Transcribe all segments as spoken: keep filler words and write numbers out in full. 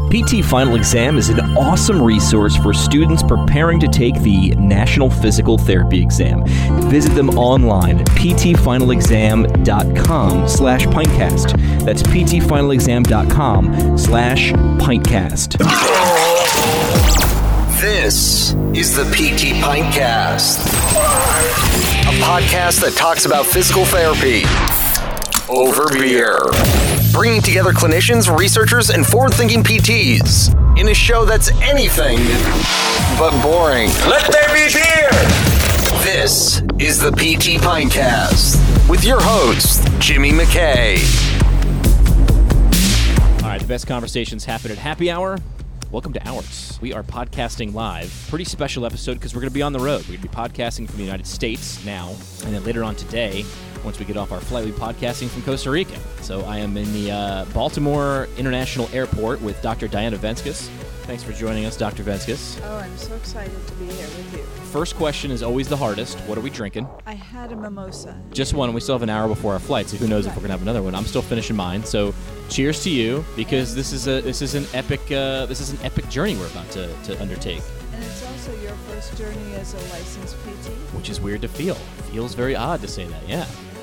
P T Final Exam is an awesome resource for students preparing to take the National Physical Therapy Exam. Visit them online at ptfinalexam.com slash pintcast. That's ptfinalexam.com slash pintcast. This is the P T Pintcast, a podcast that talks about physical therapy over beer. Bringing together clinicians, researchers, and forward-thinking P Ts in a show that's anything but boring. Let there be beer! This is the P T Pintcast with your host, Jimmy McKay. All right, the best conversations happen at happy hour. Welcome to Ours. We are podcasting live. Pretty special episode because we're going to be on the road. We're going to be podcasting from the United States now, and then later on today, once we get off our flight, we'll be podcasting from Costa Rica. So I am in the uh, Baltimore International Airport with Doctor Diana Venskus. Thanks for joining us, Doctor Venskus. Oh, I'm so excited to be here with you. First question is always the hardest. What are we drinking? I had a mimosa. Just one. We still have an hour before our flight, so who knows if we're gonna have another one. I'm still finishing mine. So, cheers to you, because this is a this is an epic uh, this is an epic journey we're about to, to undertake. And it's also your first journey as a licensed P T. Which is weird to feel. Feels very odd to say that. Yeah.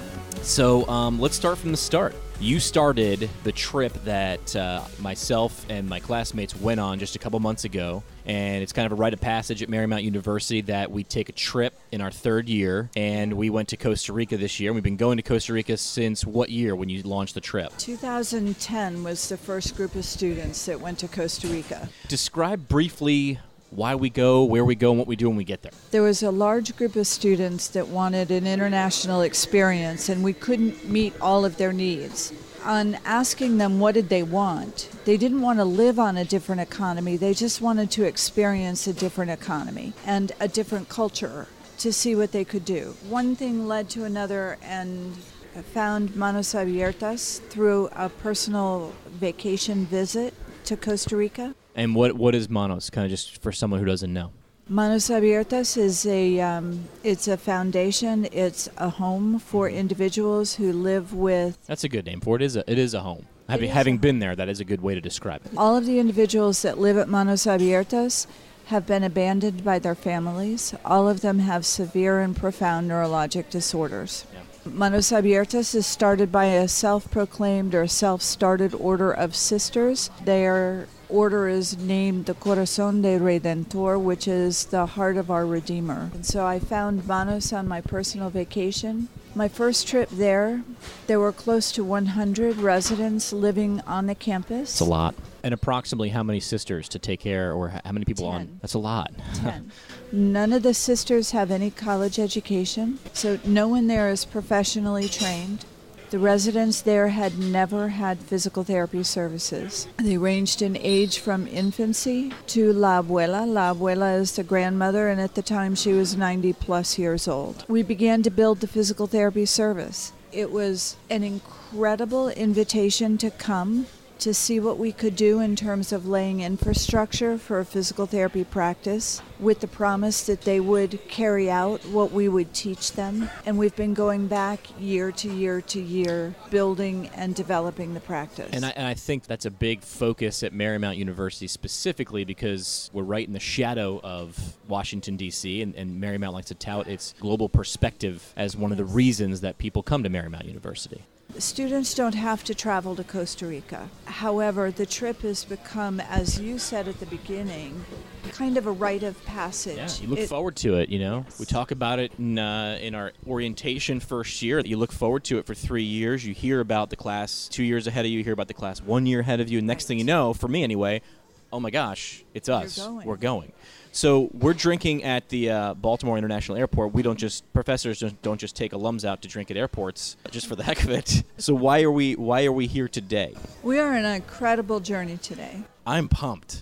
So um, let's start from the start. You started the trip that uh, myself and my classmates went on just a couple months ago, and it's kind of a rite of passage at Marymount University that we take a trip in our third year, and we went to Costa Rica this year. We've been going to Costa Rica since what year when you launched the trip? two thousand ten was the first group of students that went to Costa Rica. Describe briefly why we go, where we go, and what we do when we get there. There was a large group of students that wanted an international experience, and we couldn't meet all of their needs. On asking them what did they want, they didn't want to live on a different economy. They just wanted to experience a different economy and a different culture to see what they could do. One thing led to another, and I found Manos Abiertas through a personal vacation visit to Costa Rica. And what what is Manos, kind of just for someone who doesn't know? Manos Abiertas is a um, it's a foundation. It's a home for individuals who live with. That's a good name for it. It is a, it is a home. Having, having been there, that is a good way to describe it. All of the individuals that live at Manos Abiertas have been abandoned by their families. All of them have severe and profound neurologic disorders. Yeah. Manos Abiertas is started by a self-proclaimed or self-started order of sisters. Their order is named the Corazón de Redentor, which is the heart of our Redeemer. And so I found Manos on my personal vacation. My first trip there, there were close to one hundred residents living on the campus. It's a lot. And approximately how many sisters to take care, or how many people Ten. on? That's a lot. Ten. None of the sisters have any college education, so no one there is professionally trained. The residents there had never had physical therapy services. They ranged in age from infancy to La Abuela. La Abuela is the grandmother, and at the time she was ninety plus years old. We began to build the physical therapy service. It was an incredible invitation to come to see what we could do in terms of laying infrastructure for a physical therapy practice, with the promise that they would carry out what we would teach them. And we've been going back year to year to year, building and developing the practice. And I, and I think that's a big focus at Marymount University specifically because we're right in the shadow of Washington, D C, and, and Marymount likes to tout its global perspective as one of the reasons that people come to Marymount University. Students don't have to travel to Costa Rica. However, the trip has become, as you said at the beginning, kind of a rite of passage. Yeah, you look it, forward to it, you know. Yes. We talk about it in uh, in our orientation first year. You look forward to it for three years. You hear about the class two years ahead of you. You hear about the class one year ahead of you. And next thing you know, for me anyway, oh my gosh, it's us. You're going. We're going. So we're drinking at the uh, Baltimore International Airport. We don't just professors don't, don't just take alums out to drink at airports just for the heck of it. So why are we why are we here today? We are on an incredible journey today. I'm pumped.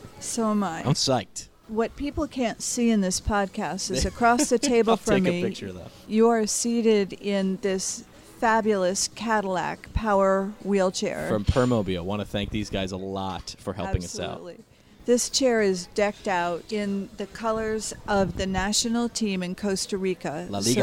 So am I. I'm psyched. What people can't see in this podcast is across the table I'll from take me, a picture, though. you are seated in this fabulous Cadillac power wheelchair. From Permobile. Want to thank these guys a lot for helping Absolutely. us out. This chair is decked out in the colors of the national team in Costa Rica. La Liga. So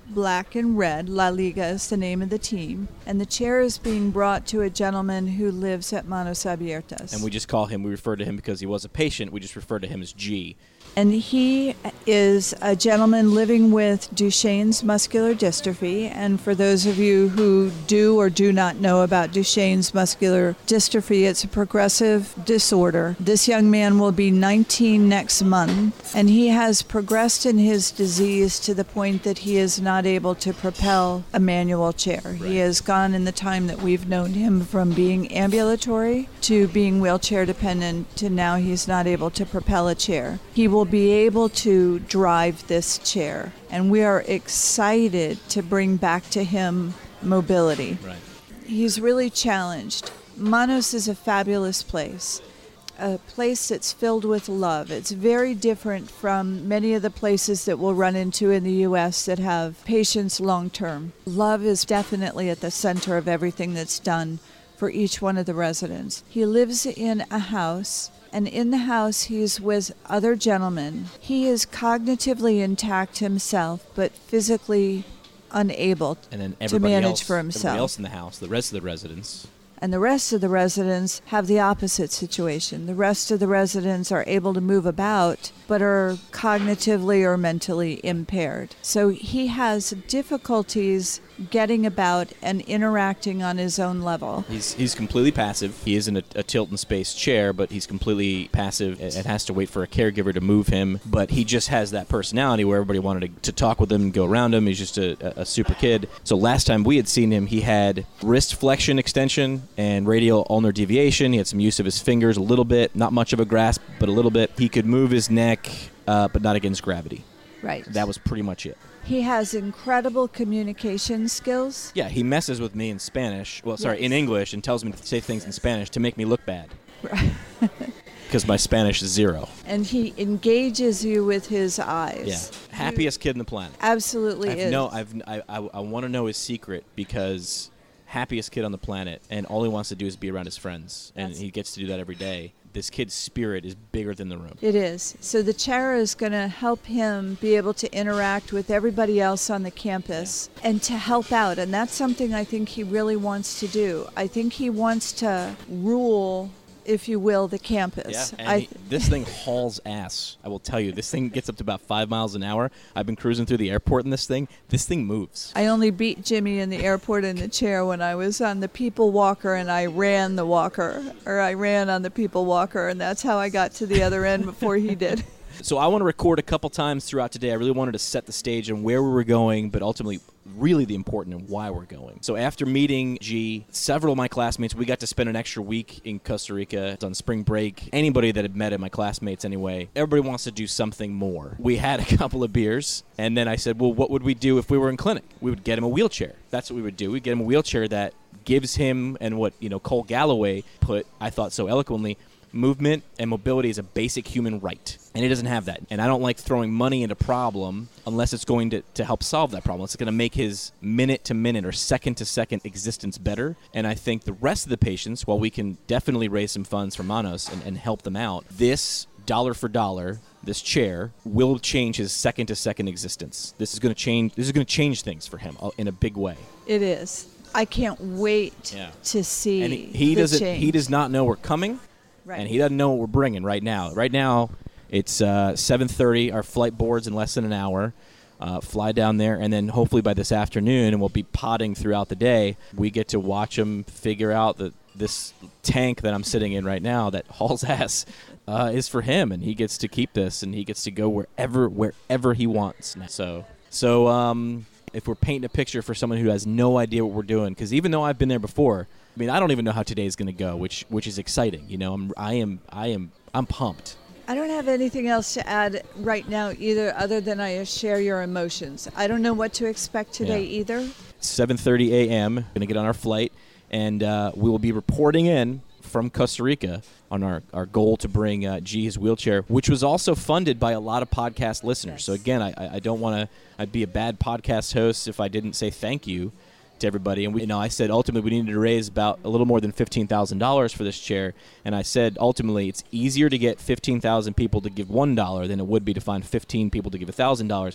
black and red. La Liga is the name of the team. And the chair is being brought to a gentleman who lives at Manos Abiertas. And we just call him, we refer to him because he was a patient, we just refer to him as G. And he is a gentleman living with Duchenne's muscular dystrophy. And for those of you who do or do not know about Duchenne's muscular dystrophy, it's a progressive disorder. This young man will be nineteen next month, and he has progressed in his disease to the point that he is not able to propel a manual chair. Right. He has gone in the time that we've known him from being ambulatory to being wheelchair dependent to now he's not able to propel a chair. He will be able to drive this chair, and we are excited to bring back to him mobility. Right. He's really challenged. Manos is a fabulous place, a place that's filled with love. It's very different from many of the places that we'll run into in the U S that have patients long term. Love is definitely at the center of everything that's done for each one of the residents. He lives in a house, and in the house he's with other gentlemen. He is cognitively intact himself, but physically unable and then to manage else, for himself. Everybody else in the house, the rest of the residents. And the rest of the residents have the opposite situation. The rest of the residents are able to move about, but are cognitively or mentally impaired. So he has difficulties getting about and interacting on his own level. He's he's completely passive. He is in a, a tilt and space chair, but he's completely passive and has to wait for a caregiver to move him. But he just has that personality where everybody wanted to, to talk with him and go around him. He's just a, a super kid. So last time we had seen him, he had wrist flexion extension and radial ulnar deviation. He had some use of his fingers a little bit, not much of a grasp, but a little bit. He could move his neck, uh, but not against gravity. Right. That was pretty much it. He has incredible communication skills. Yeah, he messes with me in Spanish. Well, sorry, Yes. in English, and tells me to say things in Spanish to make me look bad. Right. Because my Spanish is zero. And he engages you with his eyes. Yeah, happiest kid in the planet. Absolutely I've is. no, I've, I, I, I want to know his secret because happiest kid on the planet, and all he wants to do is be around his friends, and That's- he gets to do that every day. This kid's spirit is bigger than the room. It is. So the chair is going to help him be able to interact with everybody else on the campus and to help out. And that's something I think he really wants to do. I think he wants to rule, if you will, the campus. Yeah, and I, he, this thing hauls ass. I will tell you, this thing gets up to about five miles an hour. I've been cruising through the airport in this thing. This thing moves. I only beat Jimmy in the airport in the chair when I was on the people walker, and I ran the walker, or I ran on the people walker, and that's how I got to the other end before he did. So I want to record a couple times throughout today. I really wanted to set the stage on where we were going, but ultimately really the important and why we're going. So after meeting G, several of my classmates, we got to spend an extra week in Costa Rica on spring break. Anybody that had met him, my classmates anyway, everybody wants to do something more. We had a couple of beers, and then I said, well, what would we do if we were in clinic? We would get him a wheelchair. That's what we would do. We'd get him a wheelchair that gives him, and what, you know, Cole Galloway put, I thought so eloquently, movement and mobility is a basic human right. And he doesn't have that. And I don't like throwing money at a problem unless it's going to, to help solve that problem. It's going to make his minute-to-minute or second-to-second existence better. And I think the rest of the patients, while we can definitely raise some funds for Manos and, and help them out, this dollar for dollar, this chair, will change his second-to-second existence. This is going to change. This is going to change things for him in a big way. It is. I can't wait Yeah. to see And he, he the doesn't. change. He does not know we're coming. Right. And he doesn't know what we're bringing right now. Right now, it's uh, seven thirty. Our flight board's in less than an hour. Uh, fly down there, and then hopefully by this afternoon, and we'll be potting throughout the day, we get to watch him figure out that this tank that I'm sitting in right now that hauls ass uh, is for him, and he gets to keep this, and he gets to go wherever wherever he wants now. So, so um, if we're painting a picture for someone who has no idea what we're doing, because even though I've been there before, I mean, I don't even know how today is going to go, which which is exciting. You know, I'm I am I am I'm pumped. I don't have anything else to add right now either, other than I share your emotions. I don't know what to expect today Yeah. either. seven thirty a.m. Going to get on our flight, and uh, we will be reporting in from Costa Rica on our, our goal to bring uh, G his wheelchair, which was also funded by a lot of podcast listeners. So again, I, I don't want to I'd be a bad podcast host if I didn't say thank you to everybody. And we, you know, I said ultimately we needed to raise about a little more than fifteen thousand dollars for this chair. And I said ultimately it's easier to get fifteen thousand people to give one dollar than it would be to find fifteen people to give one thousand dollars.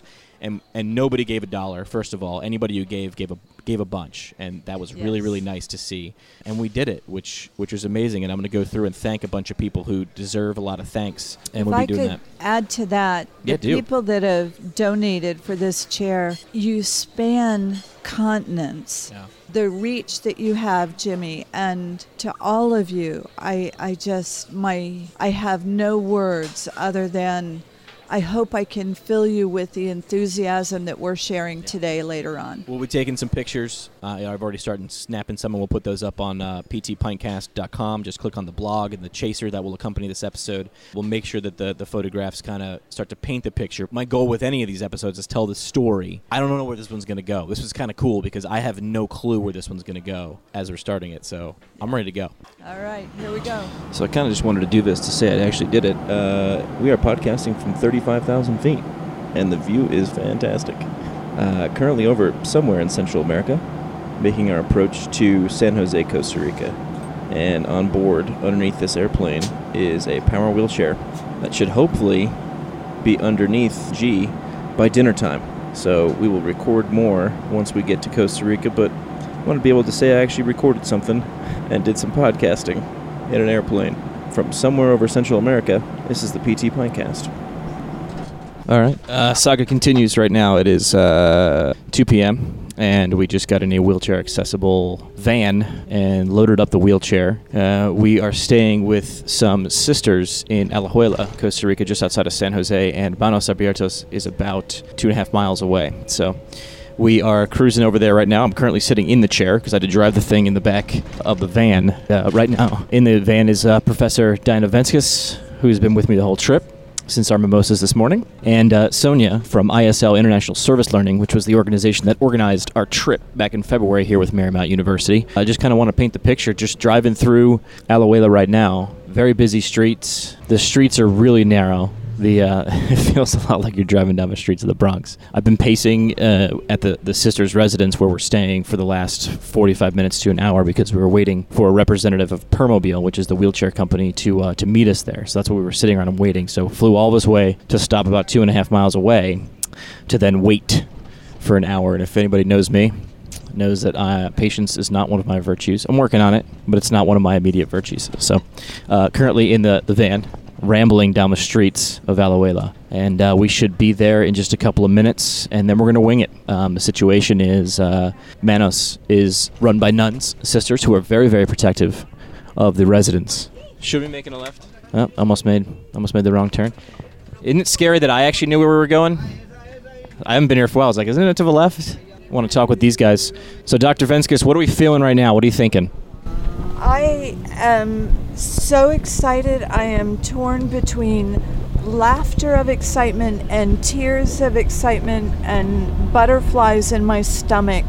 and and nobody gave a dollar. First of all, anybody who gave gave a gave a bunch, and that was really Yes. really nice to see. And we did it, which which was amazing. And I'm going to go through and thank a bunch of people who deserve a lot of thanks, and If we'll I be doing could that. add to that, Yeah, the do. people that have donated for this chair, you span continents. Yeah. The reach that you have, Jimmy, and to all of you, I, I just, my, I have no words other than I hope I can fill you with the enthusiasm that we're sharing today later on. We'll be taking some pictures. Uh, I've already started snapping some, and we'll put those up on uh, p t pintcast dot com. Just click on the blog and the chaser that will accompany this episode. We'll make sure that the, the photographs kind of start to paint the picture. My goal with any of these episodes is tell the story. I don't know where this one's going to go. This was kind of cool because I have no clue where this one's going to go as we're starting it. So I'm ready to go. All right, here we go. So I kind of just wanted to do this to say I actually did it. Uh, we are podcasting from thirty-five thousand feet, and the view is fantastic. Uh, currently over somewhere in Central America, making our approach to San Jose, Costa Rica. And on board, underneath this airplane, is a power wheelchair that should hopefully be underneath G by dinner time. So we will record more once we get to Costa Rica, but I want to be able to say I actually recorded something and did some podcasting in an airplane from somewhere over Central America. This is the P T Pintcast. All right. Uh, saga continues right now. It is uh, two p.m., and we just got in a wheelchair-accessible van and loaded up the wheelchair. Uh, we are staying with some sisters in Alajuela, Costa Rica, just outside of San Jose, and Manos Abiertos is about two and a half miles away. So we are cruising over there right now. I'm currently sitting in the chair because I had to drive the thing in the back of the van. Uh, right now in the van is uh, Professor Diana Venskis, who's been with me the whole trip since our mimosas this morning, and uh, Sonia from I S L International Service Learning, which was the organization that organized our trip back in February here with Marymount University. I just kind of want to paint the picture, just driving through Alajuela right now. Very busy streets. The streets are really narrow. The uh, it feels a lot like you're driving down the streets of the Bronx. I've been pacing uh, at the, the sisters' residence where we're staying for the last forty-five minutes to an hour because we were waiting for a representative of Permobile, which is the wheelchair company, to uh, to meet us there. So that's what we were sitting around and waiting. So flew all this way to stop about two and a half miles away to then wait for an hour. And if anybody knows me, knows that uh, patience is not one of my virtues. I'm working on it, but it's not one of my immediate virtues. So uh, currently in the, the van, rambling down the streets of Alajuela, and uh, we should be there in just a couple of minutes, and then we're going to wing it. Um, the situation is uh, Manos is run by nuns, sisters, who are very, very protective of the residents. Should we be making a left? Oh, almost made, almost made the wrong turn. Isn't it scary that I actually knew where we were going? I haven't been here for a while. I was like, isn't it to the left? I want to talk with these guys. So, Doctor Venskis, what are we feeling right now? What are you thinking? I am so excited. I am torn between laughter of excitement and tears of excitement and butterflies in my stomach,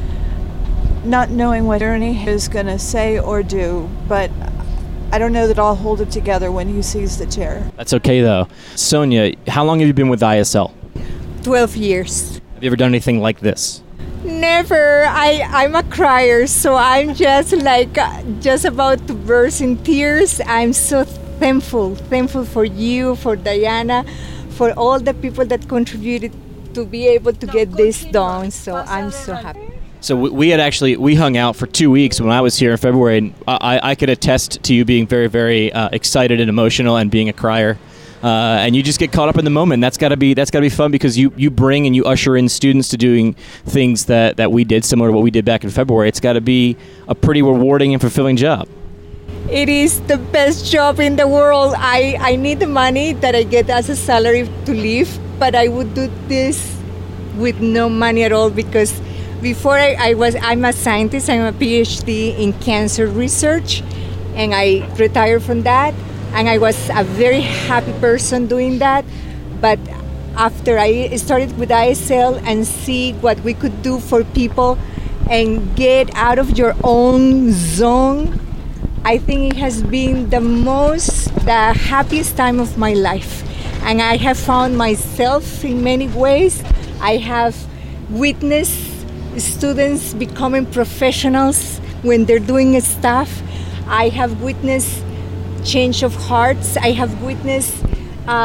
not knowing what Ernie is going to say or do, but I don't know that I'll hold it together when he sees the chair. That's okay, though. Sonia, how long have you been with I S L? twelve years. Have you ever done anything like this? Never. I, I'm a crier, so I'm just like, uh, just about to burst in tears. I'm so thankful, thankful for you, for Diana, for all the people that contributed to be able to get this done. So I'm so happy. So we, we had actually, we hung out for two weeks when I was here in February, and I, I could attest to you being very, very uh, excited and emotional and being a crier. Uh, and you just get caught up in the moment. That's got to be that's got to be fun because you, you bring and you usher in students to doing things that, that we did, similar to what we did back in February. It's got to be a pretty rewarding and fulfilling job. It is the best job in the world. I, I need the money that I get as a salary to live, but I would do this with no money at all because before I, I was, I'm a scientist. I'm a PhD in cancer research, and I retired from that. And I was a very happy person doing that. But after I started with I S L and see what we could do for people and get out of your own zone, I think it has been the most, the happiest time of my life. And I have found myself in many ways. I have witnessed students becoming professionals when they're doing stuff. I have witnessed change of hearts. I have witnessed uh,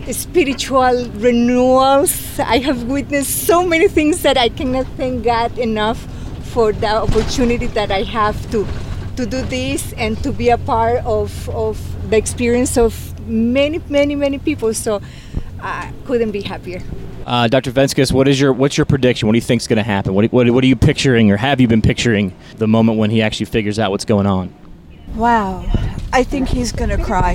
spiritual renewals. I have witnessed so many things that I cannot thank God enough for the opportunity that I have to to do this and to be a part of, of the experience of many, many, many people. So I couldn't be happier. Uh, Doctor Venskus, what is your what's your prediction? What do you think is going to happen? What, what what are you picturing, or have you been picturing the moment when he actually figures out what's going on? Wow. I think he's going to cry.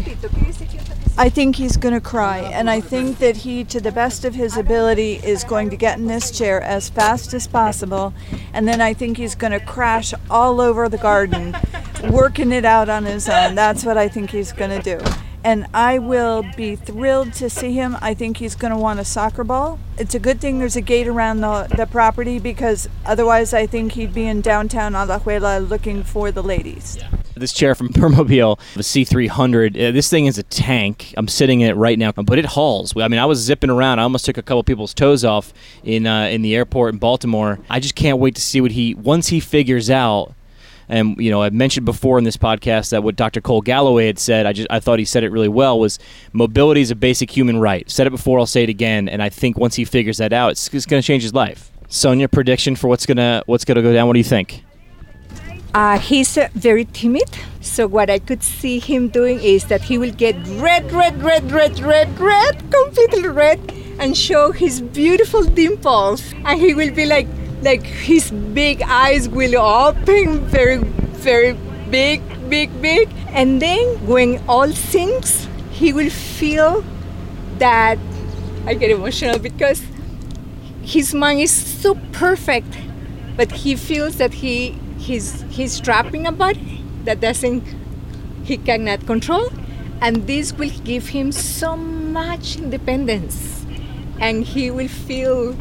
I think he's going to cry, and I think that he, to the best of his ability, is going to get in this chair as fast as possible, and then I think he's going to crash all over the garden, working it out on his own. That's what I think he's going to do. And I will be thrilled to see him. I think he's going to want a soccer ball. It's a good thing there's a gate around the, the property, because otherwise I think he'd be in downtown Alajuela looking for the ladies. This chair from Permobil, the C three hundred, uh, this thing is a tank. I'm sitting in it right now, but it hauls. I mean, I was zipping around. I almost took a couple people's toes off in uh, in the airport in Baltimore. I just can't wait to see what he, once he figures out. And, you know, I've mentioned before in this podcast that what Doctor Cole Galloway had said, I just I thought he said it really well, was mobility is a basic human right. Said it before, I'll say it again, and I think once he figures that out, it's, it's going to change his life. Sonia, prediction for what's going to what's going to go down. What do you think? Uh, he's uh, very timid, so what I could see him doing is that he will get red, red, red, red, red, red, completely red, and show his beautiful dimples. And he will be like, like his big eyes will open very, very big, big, big. And then when all sinks, he will feel that, I get emotional because his mind is so perfect, but he feels that he He's, he's trapping a body that doesn't, he cannot control, and this will give him so much independence, and he will feel,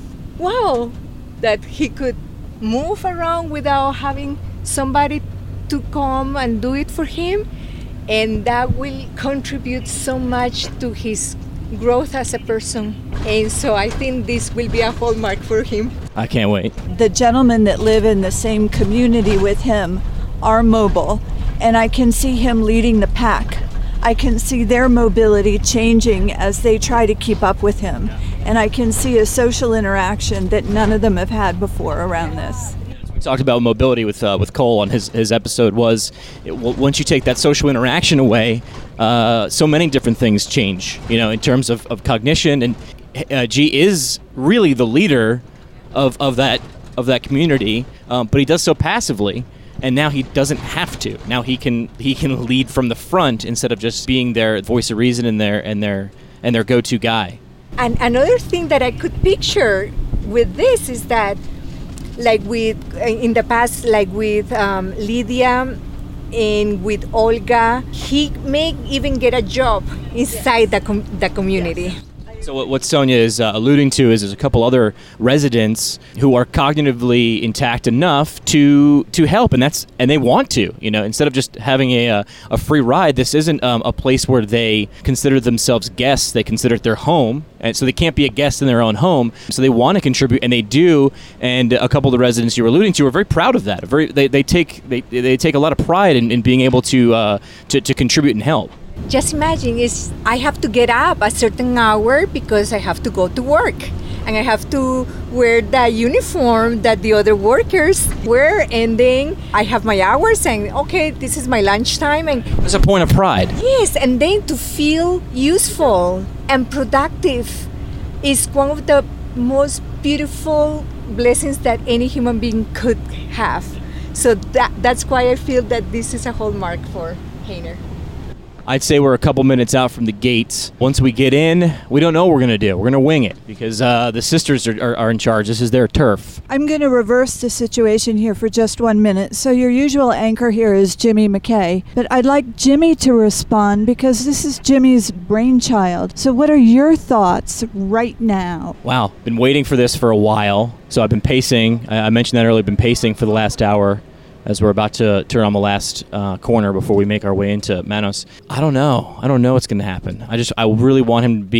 wow, that he could move around without having somebody to come and do it for him, and that will contribute so much to his growth as a person. And so I think this will be a hallmark for him. I can't wait. The gentlemen that live in the same community with him are mobile, and I can see him leading the pack. I can see their mobility changing as they try to keep up with him, and I can see a social interaction that none of them have had before around this. We talked about mobility with uh, with Cole on his, his episode. Was it, w- once you take that social interaction away, uh, so many different things change, you know, in terms of, of cognition, and uh, G is really the leader of, of that of that community, um, but he does so passively, and now he doesn't have to. Now he can he can lead from the front instead of just being their voice of reason and their and their and their go-to guy. And another thing that I could picture with this is that, like with in the past, like with um, Lydia and with Olga, he may even get a job inside yes. the com- the community. Yes. So what, what Sonia is uh, alluding to is there's a couple other residents who are cognitively intact enough to to help, and that's and they want to. You know, instead of just having a a, a free ride, this isn't um, a place where they consider themselves guests. They consider it their home, and so they can't be a guest in their own home. So they want to contribute, and they do. And a couple of the residents you were alluding to are very proud of that. Very, they, they take they, they take a lot of pride in, in being able to, uh, to to contribute and help. Just imagine, is I have to get up a certain hour because I have to go to work, and I have to wear the uniform that the other workers wear, and then I have my hours, and okay, this is my lunchtime, and it's a point of pride. Yes, and then to feel useful and productive is one of the most beautiful blessings that any human being could have. So that that's why I feel that this is a hallmark for Hainer. I'd say we're a couple minutes out from the gates. Once we get in, we don't know what we're going to do. We're going to wing it because uh, the sisters are, are, are in charge. This is their turf. I'm going to reverse the situation here for just one minute. So your usual anchor here is Jimmy McKay, but I'd like Jimmy to respond because this is Jimmy's brainchild. So what are your thoughts right now? Wow, been waiting for this for a while. So I've been pacing. I mentioned that earlier, been pacing for the last hour as we're about to turn on the last uh, corner before we make our way into Manos. I don't know. I don't know what's going to happen. I just, I really want him to be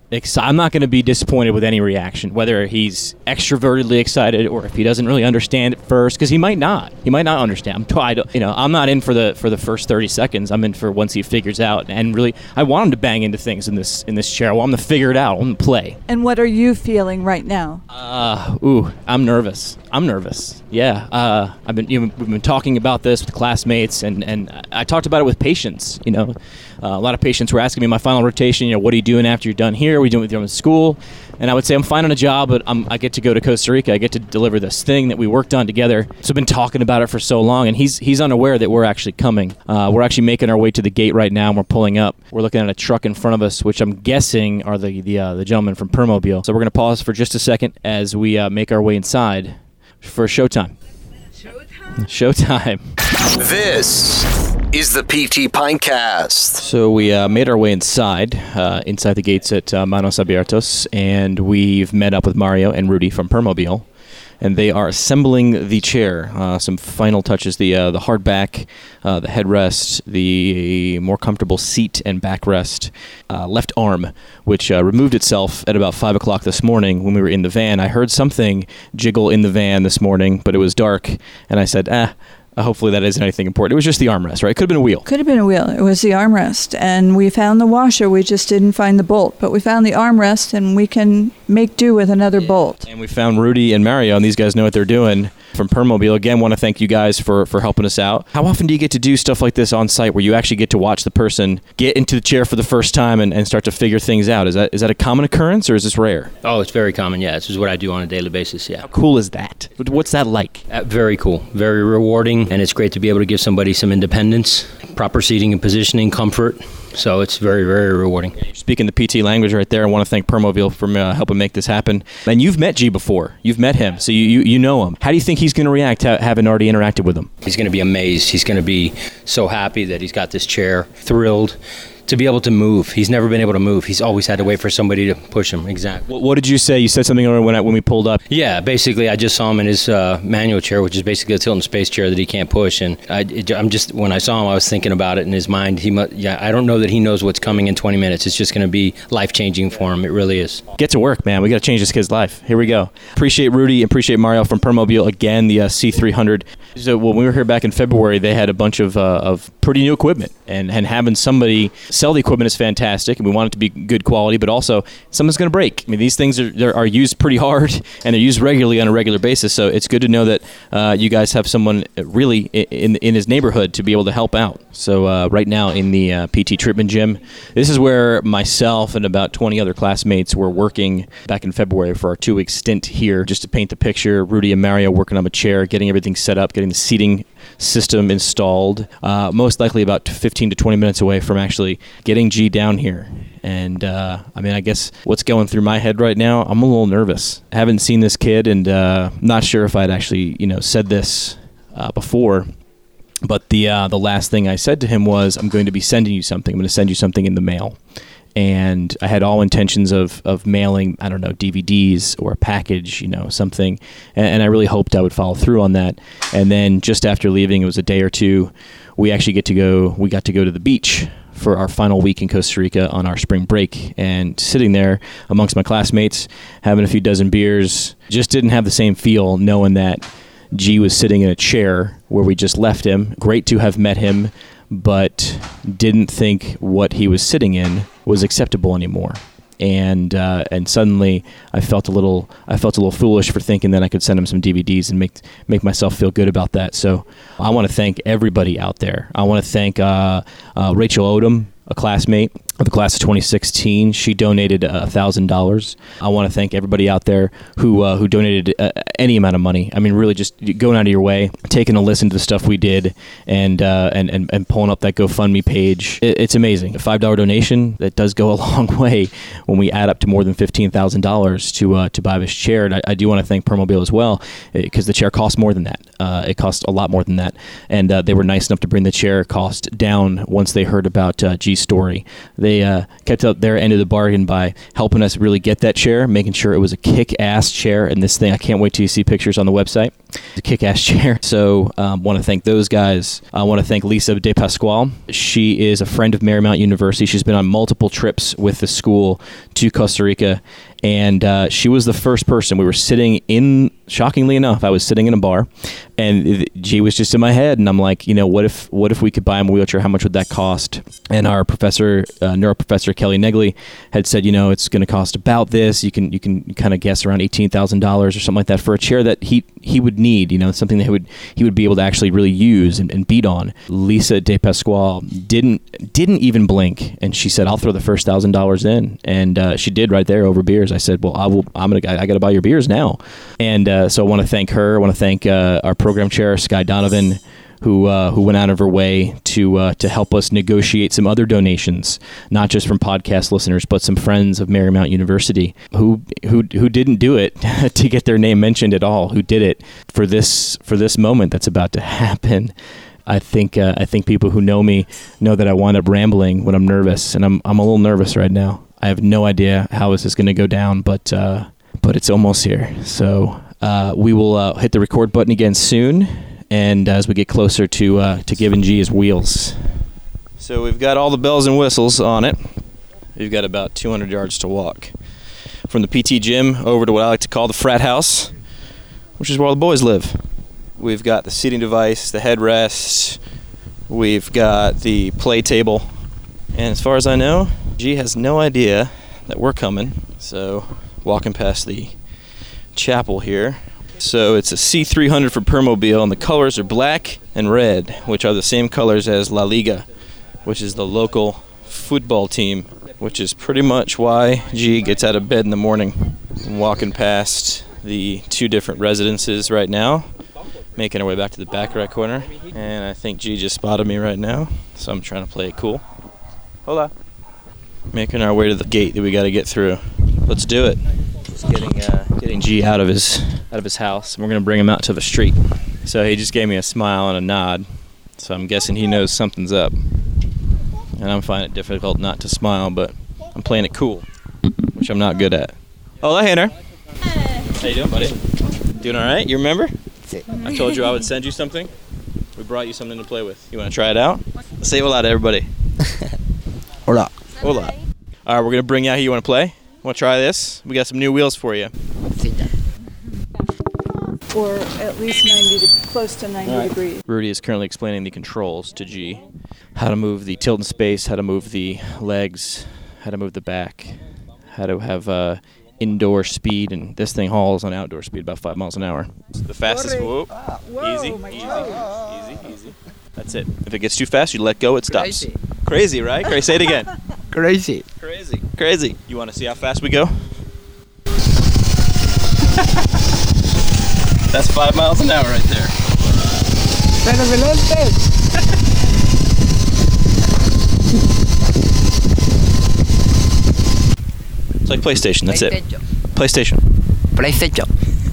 Ex- I'm not going to be disappointed with any reaction, whether he's extrovertedly excited or if he doesn't really understand at first, because he might not. He might not understand. I'm t- I don't, you know, I'm not in for the for the first thirty seconds. I'm in for once he figures out. And really, I want him to bang into things in this in this chair. I want him to figure it out. I want him to play. And what are you feeling right now? Uh, ooh, I'm nervous. I'm nervous. Yeah. Uh, I've been you know, we've been talking about this with classmates, and, and I talked about it with patients. You know, uh, a lot of patients were asking me in my final rotation, you know, what are you doing after you're done here? What are you doing with your own school? And I would say I'm finding a job, but I'm, I get to go to Costa Rica. I get to deliver this thing that we worked on together. So I've been talking about it for so long, and he's he's unaware that we're actually coming. Uh, we're actually making our way to the gate right now, and we're pulling up. We're looking at a truck in front of us, which I'm guessing are the the, uh, the gentlemen from Permobile. So we're going to pause for just a second as we uh, make our way inside for showtime. Showtime. Showtime. This is the P T Pintcast. So we uh, made our way inside, uh, inside the gates at uh, Manos Abiertos, and we've met up with Mario and Rudy from Permobile, and they are assembling the chair. Uh, some final touches: the uh, the hard back, uh, the headrest, the more comfortable seat and backrest, uh, left arm, which uh, removed itself at about five o'clock this morning when we were in the van. I heard something jiggle in the van this morning, but it was dark, and I said, ah. Uh, hopefully that isn't anything important. It was just the armrest, right? It could have been a wheel. Could have been a wheel. It was the armrest. And we found the washer. We just didn't find the bolt. But we found the armrest, and we can make do with another yeah. bolt. And we found Rudy and Mario, and these guys know what they're doing from Permobile. Again, want to thank you guys for, for helping us out. How often do you get to do stuff like this on site where you actually get to watch the person get into the chair for the first time and, and start to figure things out? Is that is that a common occurrence, or is this rare? Oh, it's very common, yeah. This is what I do on a daily basis, yeah. How cool is that? What's that like? Uh, very cool. Very rewarding, and it's great to be able to give somebody some independence, proper seating and positioning, comfort. So it's very, very rewarding. You're speaking the P T language right there. I want to thank Permobile for uh, helping make this happen. And you've met G before. You've met him, so you, you, you know him. How do you think he's going to react ha- having already interacted with him? He's going to be amazed. He's going to be so happy that he's got this chair, thrilled to be able to move. He's never been able to move. He's always had to wait for somebody to push him. Exactly. What, what did you say? You said something when I, when we pulled up. Yeah, basically, I just saw him in his uh, manual chair, which is basically a Tilton Space chair that he can't push. And I, it, I'm just when I saw him, I was thinking about it in his mind. He, mu- yeah, I don't know that he knows what's coming in twenty minutes. It's just going to be life changing for him. It really is. Get to work, man. We got to change this kid's life. Here we go. Appreciate Rudy. Appreciate Mario from Permobile again. The uh, C three hundred. So when we were here back in February, they had a bunch of uh, of pretty new equipment, and and having somebody sell the equipment is fantastic. Fantastic, and we want it to be good quality, but also something's going to break. I mean, these things are are used pretty hard, and they're used regularly on a regular basis. So it's good to know that uh, you guys have someone really in in his neighborhood to be able to help out. So uh, right now in the uh, P T treatment gym, this is where myself and about twenty other classmates were working back in February for our two-week stint here, just to paint the picture. Rudy and Mario working on a chair, getting everything set up, getting the seating system installed, uh, most likely about fifteen to twenty minutes away from actually getting G down here. And uh, I mean, I guess what's going through my head right now, I'm a little nervous. I haven't seen this kid, and uh, not sure if I'd actually, you know, said this uh, before. But the uh, the last thing I said to him was, I'm going to be sending you something. I'm going to send you something in the mail. And I had all intentions of, of mailing, I don't know, D V Ds or a package, you know, something. And, and I really hoped I would follow through on that. And then just after leaving, it was a day or two, we actually get to go, we got to go to the beach for our final week in Costa Rica on our spring break. And sitting there amongst my classmates, having a few dozen beers, just didn't have the same feel knowing that G was sitting in a chair where we just left him. Great to have met him, but didn't think what he was sitting in was acceptable anymore. And uh, and suddenly I felt a little I felt a little foolish for thinking that I could send him some D V Ds and make make myself feel good about that. So I want to thank everybody out there. I want to thank uh, uh, Rachel Odom, a classmate of the class of twenty sixteen. She donated one thousand dollars. I want to thank everybody out there who uh, who donated uh, any amount of money. I mean, really just going out of your way, taking a listen to the stuff we did, and uh, and, and, and pulling up that GoFundMe page. It, it's amazing. A five dollar donation, that does go a long way when we add up to more than fifteen thousand dollars to uh, to buy this chair. And I, I do want to thank Permobile as well, because the chair costs more than that. Uh, it cost a lot more than that. And uh, they were nice enough to bring the chair cost down once they heard about uh, G's story. They they uh, kept up their end of the bargain by helping us really get that chair, making sure it was a kick-ass chair. And this thing, I can't wait till you see pictures on the website. It's a kick-ass chair. So I um, want to thank those guys. I want to thank Lisa De Pasquale. She is a friend of Marymount University. She's been on multiple trips with the school to Costa Rica. And uh, she was the first person. We were sitting in, shockingly enough, I was sitting in a bar, and G was just in my head. And I'm like, you know, what if what if we could buy him a wheelchair? How much would that cost? And our professor, uh, neuro professor Kelly Negley, had said, you know, it's going to cost about this. You can you can kind of guess around eighteen thousand dollars or something like that for a chair that he he would need. You know, something that he would he would be able to actually really use and, and beat on. Lisa De Pasquale didn't didn't even blink, and she said, I'll throw the first thousand dollars in, and uh, she did right there over beers. I said, well, I will. I'm gonna. I got to buy your beers now, and uh, so I want to thank her. I want to thank uh, our program chair, Sky Donovan, who uh, who went out of her way to uh, to help us negotiate some other donations, not just from podcast listeners, but some friends of Marymount University who who who didn't do it to get their name mentioned at all. Who did it for this for this moment that's about to happen. I think uh, I think people who know me know that I wind up rambling when I'm nervous, and I'm I'm a little nervous right now. I have no idea how this is going to go down, but uh, but it's almost here. So uh, we will uh, hit the record button again soon, and as we get closer to uh, to giving G his wheels. So we've got all the bells and whistles on it. We've got about two hundred yards to walk from the P T gym over to what I like to call the frat house, which is where all the boys live. We've got the seating device, the headrest. We've got the play table. And as far as I know, G has no idea that we're coming. So walking past the chapel here. So it's a C three hundred for Permobile, and the colors are black and red, which are the same colors as La Liga, which is the local football team, which is pretty much why G gets out of bed in the morning. I'm walking past the two different residences right now, making our way back to the back right corner, and I think G just spotted me right now, so I'm trying to play it cool. Hola. Making our way to the gate that we got to get through. Let's do it. Just getting uh, getting G out of his out of his house, and we're gonna bring him out to the street. So he just gave me a smile and a nod, so I'm guessing he knows something's up. And I'm finding it difficult not to smile, but I'm playing it cool, which I'm not good at. Hola, Hannah. How you doing, buddy? Doing all right? You remember? I told you I would send you something. We brought you something to play with. You want to try it out? Say hola to everybody. Hola. Hola. All right, we're going to bring you out here. You want to play? Want to try this? We got some new wheels for you. Or at least ninety, de- close to ninety Right. degrees. Rudy is currently explaining the controls to G. How to move the tilt in space, how to move the legs, how to move the back, how to have uh, indoor speed, and this thing hauls on outdoor speed about five miles an hour. It's the fastest. Whoop. Whoa, Easy, my easy, toes. easy, easy. That's it. If it gets too fast, you let go, it stops. Crazy. Crazy, right? Crazy. Say it again. Crazy. Crazy. Crazy. You want to see how fast we go? That's five miles an hour right there. It's like PlayStation. That's it. PlayStation. PlayStation.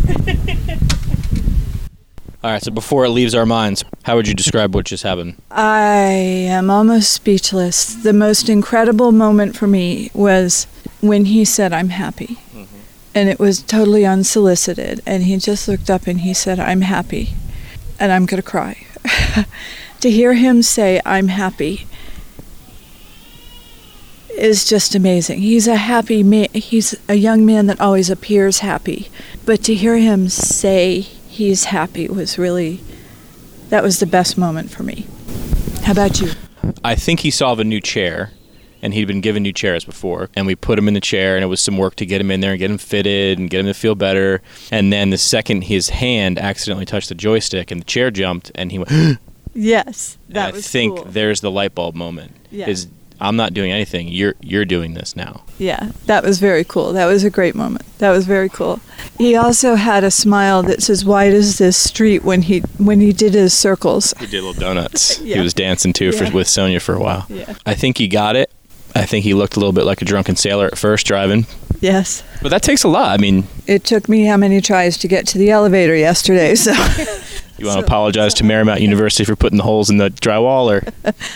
All right. So before it leaves our minds, how would you describe what just happened? I am almost speechless. The most incredible moment for me was when he said, I'm happy. Mm-hmm. And it was totally unsolicited. And he just looked up and he said, I'm happy. And I'm going to cry. To hear him say, I'm happy, is just amazing. He's a happy man. He's a young man that always appears happy. But to hear him say he's happy was really, that was the best moment for me. How about you? I think he saw the new chair, and he'd been given new chairs before, and we put him in the chair, and it was some work to get him in there and get him fitted and get him to feel better. And then the second his hand accidentally touched the joystick and the chair jumped, and he went, Yes, that and I was think cool. there's the light bulb moment. Yeah. Is I'm not doing anything. You're you're doing this now. Yeah, that was very cool. That was a great moment. That was very cool. He also had a smile that's as wide as this street when he when he did his circles. He did little donuts. Yeah. He was dancing too Yeah. for, with Sonia for a while. Yeah. I think he got it. I think he looked a little bit like a drunken sailor at first driving. Yes. But that takes a lot. I mean, It took me how many tries to get to the elevator yesterday, so You want to So- apologize to Marymount University for putting the holes in the drywall, or?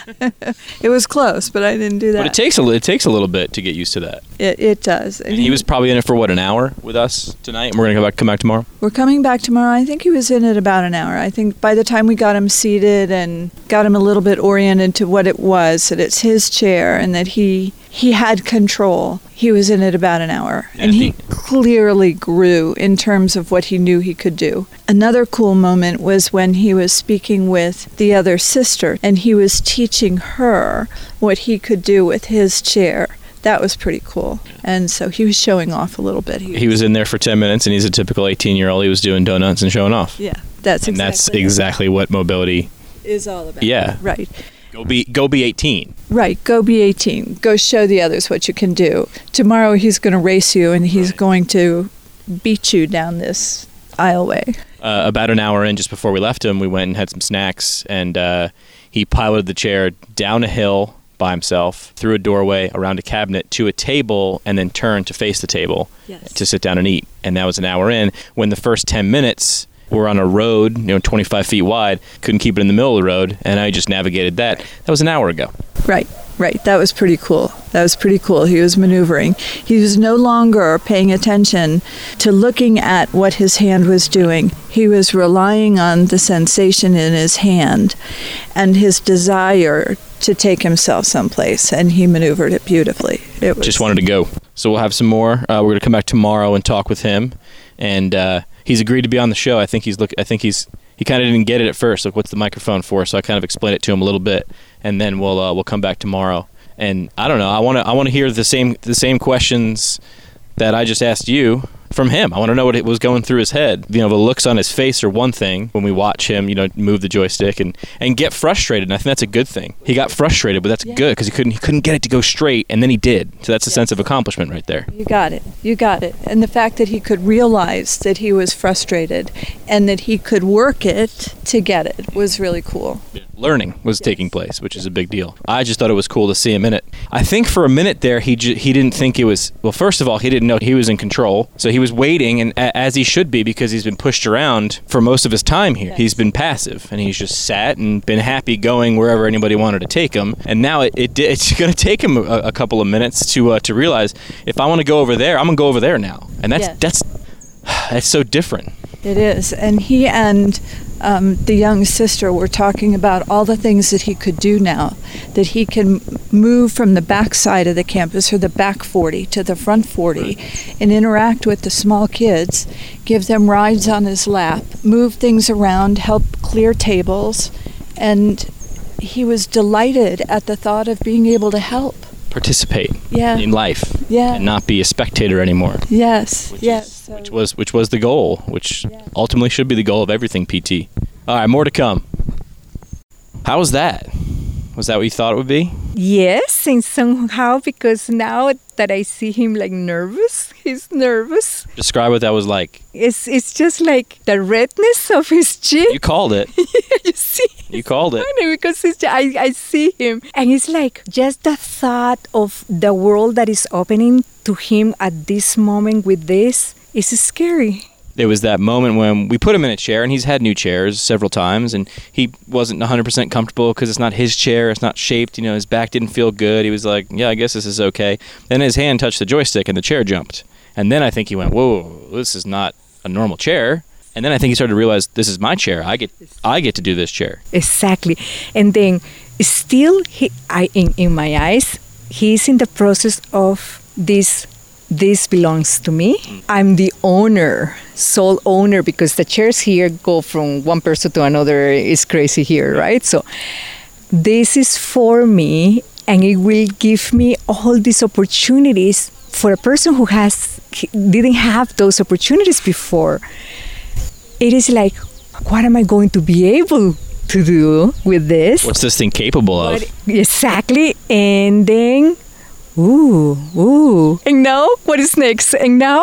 It was close, but I didn't do that. But it takes a li- it takes a little bit to get used to that. It, it does. And he was probably in it for what, an hour with us tonight, and we're gonna come back come back tomorrow. We're coming back tomorrow. I think he was in it about an hour. I think by the time we got him seated and got him a little bit oriented to what it was, that it's his chair and that he he had control, he was in it about an hour. Yeah, and he he- clearly grew in terms of what he knew he could do. Another cool moment was when he was speaking with the other sister and he was teaching her what he could do with his chair. That was pretty cool. And so he was showing off a little bit. He was in there for ten minutes, and he's a typical eighteen-year-old. He was doing donuts and showing off. Yeah, that's And exactly that's what exactly what mobility. it is all about. Yeah. Right. Go be go be eighteen. Right. Go be eighteen. Go show the others what you can do. Tomorrow he's going to race you and he's going to beat you down this aisleway. Uh, about an hour in, just before we left him, we went and had some snacks, and uh, he piloted the chair down a hill by himself, through a doorway, around a cabinet, to a table, and then turned to face the table Yes. to sit down and eat. And that was an hour in. When the first ten minutes were on a road, you know, twenty-five feet wide, couldn't keep it in the middle of the road, and I just navigated that. That was an hour ago. Right. Right. That was pretty cool. That was pretty cool. He was maneuvering. He was no longer paying attention to looking at what his hand was doing. He was relying on the sensation in his hand and his desire to take himself someplace, and he maneuvered it beautifully. It was Just wanted to go. So we'll have some more. Uh, we're going to come back tomorrow and talk with him, and uh, he's agreed to be on the show. I think he's look. I think he's he kind of didn't get it at first. Like, what's the microphone for? So I kind of explained it to him a little bit, and then we'll uh, we'll come back tomorrow. And I don't know. I want to I want to hear the same the same questions that I just asked you from him. I want to know what it was going through his head. You know, the looks on his face are one thing when we watch him, you know, move the joystick and, and get frustrated. And I think that's a good thing. He got frustrated, but that's Yeah. good because he couldn't he couldn't get it to go straight, and then he did. So that's a sense of accomplishment right there. You got it. You got it. And the fact that he could realize that he was frustrated and that he could work it to get it was really cool. Learning was taking place, which is a big deal. I just thought it was cool to see him in it. I think for a minute there, he ju- he didn't think it was. Well, first of all, he didn't know he was in control, so he was waiting, and a- as he should be, because he's been pushed around for most of his time here. Yes. He's been passive, and he's just sat and been happy going wherever anybody wanted to take him. And now it, it di- it's going to take him a, a couple of minutes to uh, to realize, if I want to go over there, I'm going to go over there now, and that's Yes. that's that's so different. It is. And he and um, the young sister were talking about all the things that he could do now, that he can move from the back side of the campus, or the back forty, to the front forty, and interact with the small kids, give them rides on his lap, move things around, help clear tables. And he was delighted at the thought of being able to help. Participate Yeah. in life, Yeah. and not be a spectator anymore. Yes. Which yes. is- So- which was which was the goal, which Yeah. ultimately should be the goal of everything P T. All right, more to come. How was that? Was that what you thought it would be? Yes, and somehow, because now that I see him like nervous, he's nervous. Describe what that was like. It's it's just like the redness of his chin. You called it. You see? You called it. Funny because it's, I, I see him and it's like just the thought of the world that is opening to him at this moment with this is scary. There was that moment when we put him in a chair, and he's had new chairs several times, and he wasn't one hundred percent comfortable because it's not his chair, it's not shaped, you know, his back didn't feel good. He was like, yeah, I guess this is okay. Then his hand touched the joystick and the chair jumped. And then I think he went, whoa, this is not a normal chair. And then I think he started to realize, this is my chair. I get I get to do this chair. Exactly. And then still, he, I in, in my eyes, he's in the process of this. This belongs to me. I'm the owner, sole owner, because the chairs here go from one person to another. It's crazy here, right? So this is for me, and it will give me all these opportunities for a person who has didn't have those opportunities before. It is like, what am I going to be able to do with this? What's this thing capable of? What- exactly. And then, ooh, ooh. And now, what is next? And now,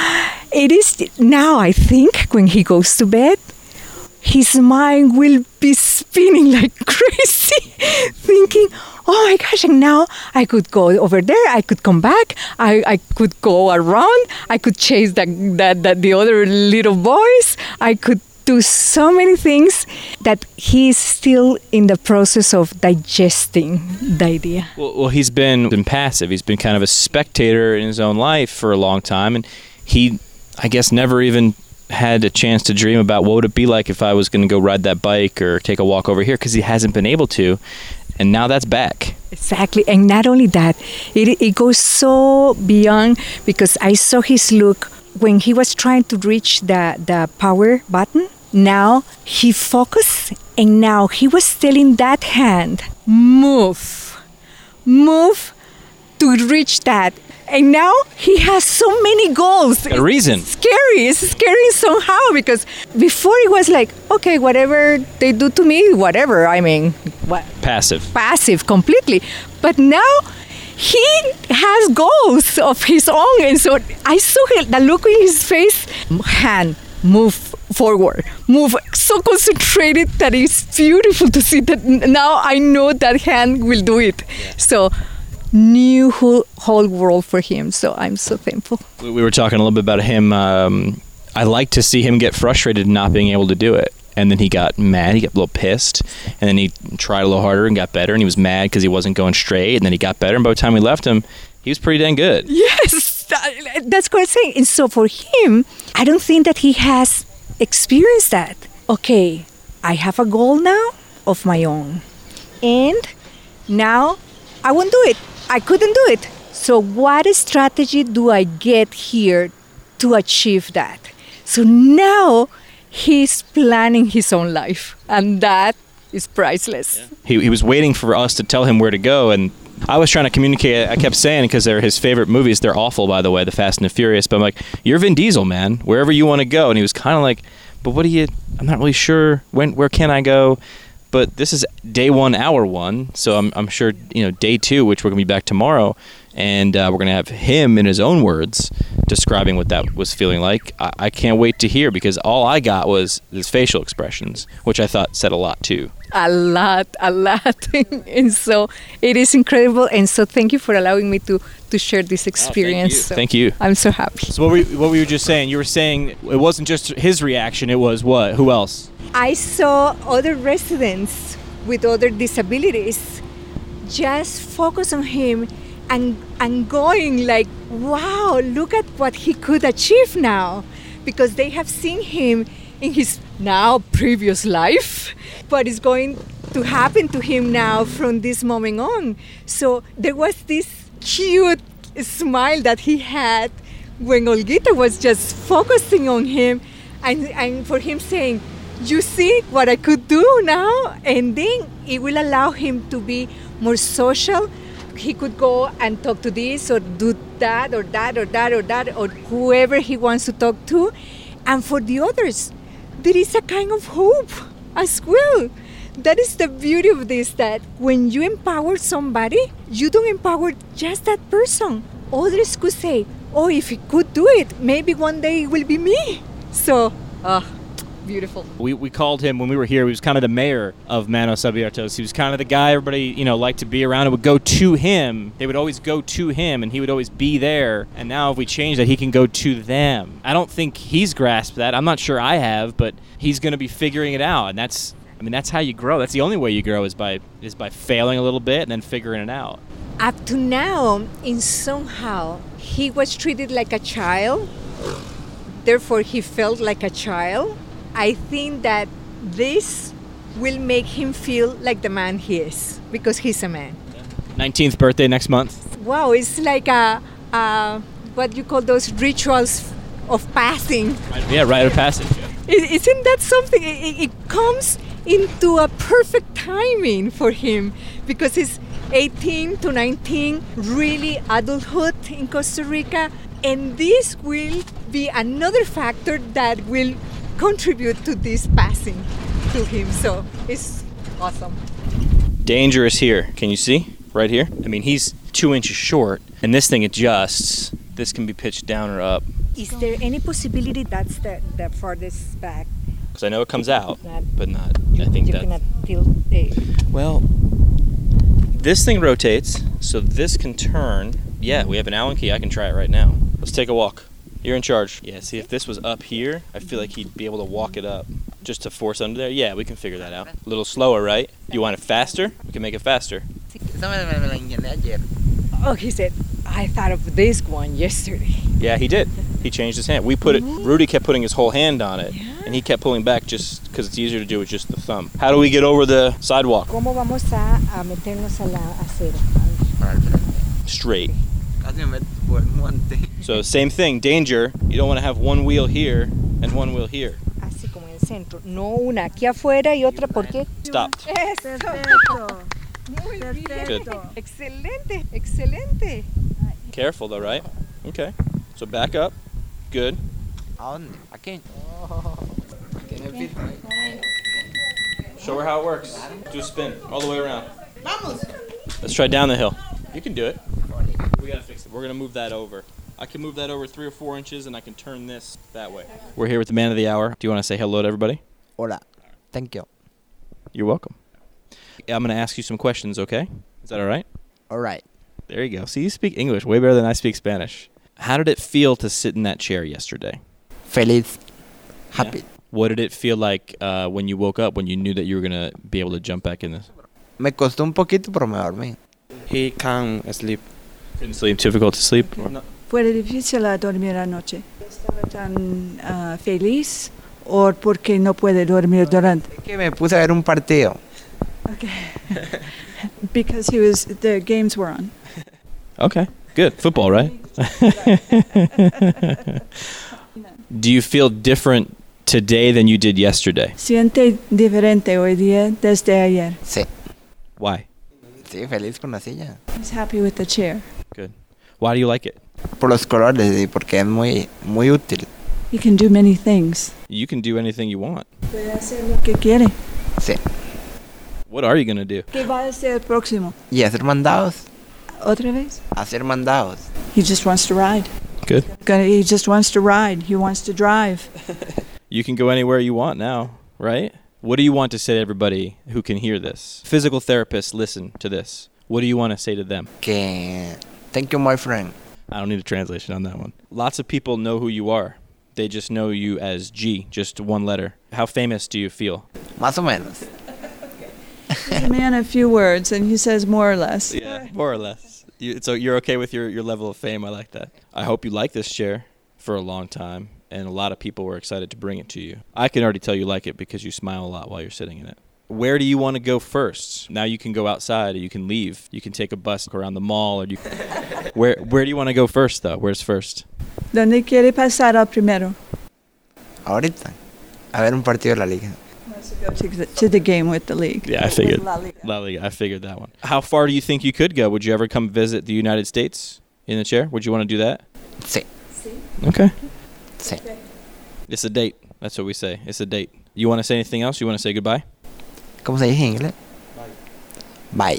it is, now I think when he goes to bed, his mind will be spinning like crazy, thinking, oh my gosh, and now I could go over there, I could come back, I, I could go around, I could chase the, the, the, the other little boys, I could do so many things that he's still in the process of digesting the idea. Well, well, he's been, been passive. He's been kind of a spectator in his own life for a long time, and he, I guess, never even had a chance to dream about what would it be like if I was going to go ride that bike or take a walk over here, because he hasn't been able to, and now that's back. Exactly, and not only that, it, it goes so beyond, because I saw his look when he was trying to reach the, the power button. Now he focused, and now he was telling that hand, move, move to reach that. And now he has so many goals. A reason. It's scary. It's scary somehow, because before it was like, okay, whatever they do to me, whatever. I mean, what? Passive. Passive completely. But now he has goals of his own. And so I saw the look in his face. Hand, move forward. Move. So concentrated that it's beautiful to see that now I know that hand will do it. Yeah. So new whole, whole world for him. So I'm so thankful. We were talking a little bit about him. Um, I like to see him get frustrated not being able to do it. And then he got mad. He got a little pissed. And then he tried a little harder and got better. And he was mad because he wasn't going straight. And then he got better. And by the time we left him, he was pretty dang good. Yes, that, that's what I'm saying. And so for him, I don't think that he has experienced that. Okay, I have a goal now of my own. And now I won't do it. I couldn't do it. So what strategy do I get here to achieve that? So now he's planning his own life, and that is priceless. Yeah. He, he was waiting for us to tell him where to go, and I was trying to communicate. I kept saying, because they're his favorite movies. They're awful, by the way, The Fast and the Furious. But I'm like, you're Vin Diesel, man. Wherever you want to go. And he was kind of like, but what do you, I'm not really sure. When, where can I go? But this is day one, hour one. So I'm, I'm sure, you know, day two, which we're going to be back tomorrow. And uh, we're going to have him, in his own words, describing what that was feeling like. I, I can't wait to hear, because all I got was his facial expressions, which I thought said a lot too. A lot, a lot. And so it is incredible. And so thank you for allowing me to, to share this experience. Oh, thank you. So thank you. I'm so happy. So what were, you, what were you just saying? You were saying it wasn't just his reaction. It was what? Who else? I saw other residents with other disabilities just focus on him and and going like, wow, look at what he could achieve now, because they have seen him in his now previous life, but it's going to happen to him now from this moment on. So there was this cute smile that he had when Olguita was just focusing on him, and, and for him saying, you see what I could do now? And then it will allow him to be more social. He could go and talk to this or do that or that or that or that or whoever he wants to talk to. And for the others, there is a kind of hope as well. That is the beauty of this, that when you empower somebody, you don't empower just that person. Others could say, oh, if he could do it, maybe one day it will be me. So, ah. Uh, Beautiful. We we called him when we were here. He was kind of the mayor of Manos Abiertos. He was kind of the guy everybody, you know, liked to be around and would go to him. They would always go to him, and he would always be there. And now if we change that, he can go to them. I don't think he's grasped that. I'm not sure I have, but he's going to be figuring it out. And that's, I mean, that's how you grow. That's the only way you grow, is by is by failing a little bit and then figuring it out. Up to now, in somehow, he was treated like a child. Therefore, he felt like a child. I think that this will make him feel like the man he is, because he's a man. nineteenth birthday next month. Wow, it's like a, a what you call those rituals of passing. Right, yeah, rite of passage. Yeah. Isn't that something? It, it comes into a perfect timing for him, because it's eighteen to nineteen, really adulthood in Costa Rica. And this will be another factor that will contribute to this passing to him. So it's awesome. Danger is here. Can you see? Right here? I mean, he's two inches short, and this thing adjusts. This can be pitched down or up. Is there any possibility that's the, the farthest back? Because I know it comes out, not, but not, I think you that... cannot tilt it. Well, this thing rotates, so this can turn. Yeah, we have an Allen key. I can try it right now. Let's take a walk. You're in charge. Yeah, see, if this was up here, I feel like he'd be able to walk it up. Just to force under there? Yeah, we can figure that out. A little slower, right? You want it faster? We can make it faster. Oh, he said, I thought of this one yesterday. Yeah, he did. He changed his hand. We put it. Rudy kept putting his whole hand on it, Yeah. and he kept pulling back just because it's easier to do with just the thumb. How do we get over the sidewalk? ¿Cómo vamos a, a meternos a la acera? Straight. Casi me meto por el monte. So same thing. Danger. You don't want to have one wheel here and one wheel here. Así como en el centro. No una aquí afuera y otra, ¿por qué? Stopped. Perfecto. Muy bien. Good. Excelente, excelente. Careful though, right? Okay. So back up. Good. ¿A dónde? Aquí. Que no pito. Show her how it works. Do a spin all the way around. Let's try down the hill. You can do it. We gotta fix it. We're gonna move that over. I can move that over three or four inches, and I can turn this that way. We're here with the man of the hour. Do you want to say hello to everybody? Hola. Thank you. You're welcome. I'm gonna ask you some questions, okay? Is that all right? All right. There you go. See, you speak English way better than I speak Spanish. How did it feel to sit in that chair yesterday? Feliz. Happy. Yeah. What did it feel like uh, when you woke up, when you knew that you were going to be able to jump back in this? Me costó un poquito, pero me dormí. He can't sleep. Couldn't sleep? Difficult to sleep? Or? No. ¿Fue difícil a dormir anoche? ¿Estaba tan ah, feliz o porque no puede dormir durante? Es que me puse a ver un partido. Okay. Because he was, the games were on. Okay, good. Football, right? Do you feel different today than you did yesterday? Siente diferente hoy día desde ayer. Sí. Why? Sí, feliz con la silla. He's happy with the chair. Good. Why do you like it? Por los colores y porque es muy, muy útil. He can do many things. You can do anything you want. Puede hacer lo que quiere. Sí. What are you going to do? ¿Qué va a hacer próximo? Y hacer mandados. ¿Otra vez? Hacer mandados. He just wants to ride. Good. Gonna- He just wants to ride. He wants to drive. You can go anywhere you want now, right? What do you want to say to everybody who can hear this? Physical therapists listen to this. What do you want to say to them? Que... Thank you, my friend. I don't need a translation on that one. Lots of people know who you are. They just know you as G, just one letter. How famous do you feel? Más o menos. He's a man of few words, and he says more or less. Yeah, more or less. You, so you're okay with your, your level of fame. I like that. I hope you like this chair for a long time, and a lot of people were excited to bring it to you. I can already tell you like it because you smile a lot while you're sitting in it. Where do you want to go first? Now you can go outside, or you can leave. You can take a bus around the mall, or you. Where Where do you want to go first, though? Where's first? ¿Dónde quiere pasar al primero? Ahorita. A ver un partido de la liga. Wants to go to the, to the game with the league. Yeah, I figured. With La Liga. La Liga, I figured that one. How far do you think you could go? Would you ever come visit the United States in the chair? Would you want to do that? Sí. Okay. Sí. It's a date. That's what we say. It's a date. You want to say anything else? You want to say goodbye? ¿Cómo se dice en inglés? Bye.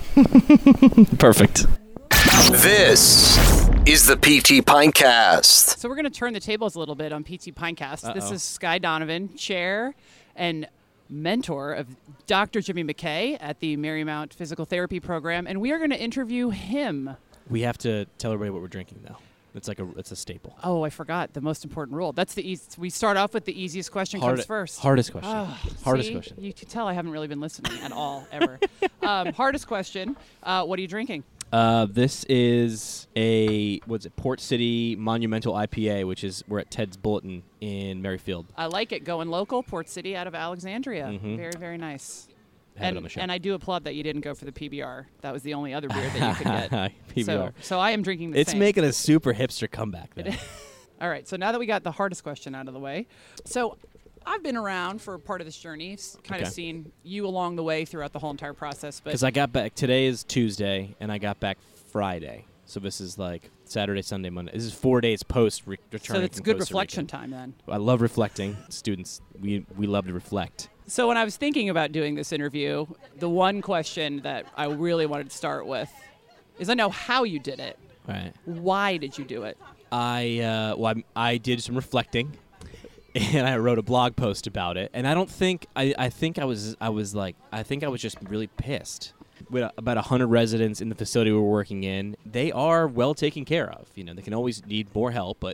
Perfect. This is the P T Pinecast. So we're going to turn the tables a little bit on P T Pinecast. This Uh-oh. is Sky Donovan, chair and mentor of Doctor Jimmy McKay at the Marymount Physical Therapy Program, and we are going to interview him. We have to tell everybody what we're drinking now. It's like a it's a staple. Oh, I forgot the most important rule. That's the eas- we start off with the easiest question Hard- comes first. Hardest question. Ah, hardest see? question. You can tell I haven't really been listening at all ever. um, hardest question. Uh, what are you drinking? Uh, this is a what's it? Port City Monumental I P A, which is we're at Ted's Bulletin in Merrifield. I like it. Going local, Port City out of Alexandria. Mhm. Very, very nice. Have it and, on the show. and I do applaud that you didn't go for the P B R. That was the only other beer that you could get. P B R. So, so I am drinking the It's same. making a super hipster comeback. It Though. is. All right, so now that we got the hardest question out of the way, so I've been around for part of this journey, kind Okay. of seen you along the way throughout the whole entire process. But Because I got back today is Tuesday, and I got back Friday. So this is like Saturday, Sunday, Monday. This is four days post re- returning. so it's from good Costa reflection Rica. time then. I love reflecting. Students, we we love to reflect. So when I was thinking about doing this interview, the one question that I really wanted to start with is I know how you did it. Right. Why did you do it? I uh, well, I, I did some reflecting, and I wrote a blog post about it. And I don't think I, I think I was I was like I think I was just really pissed. We had about a hundred residents in the facility we were working in. They are well taken care of. You know, they can always need more help, but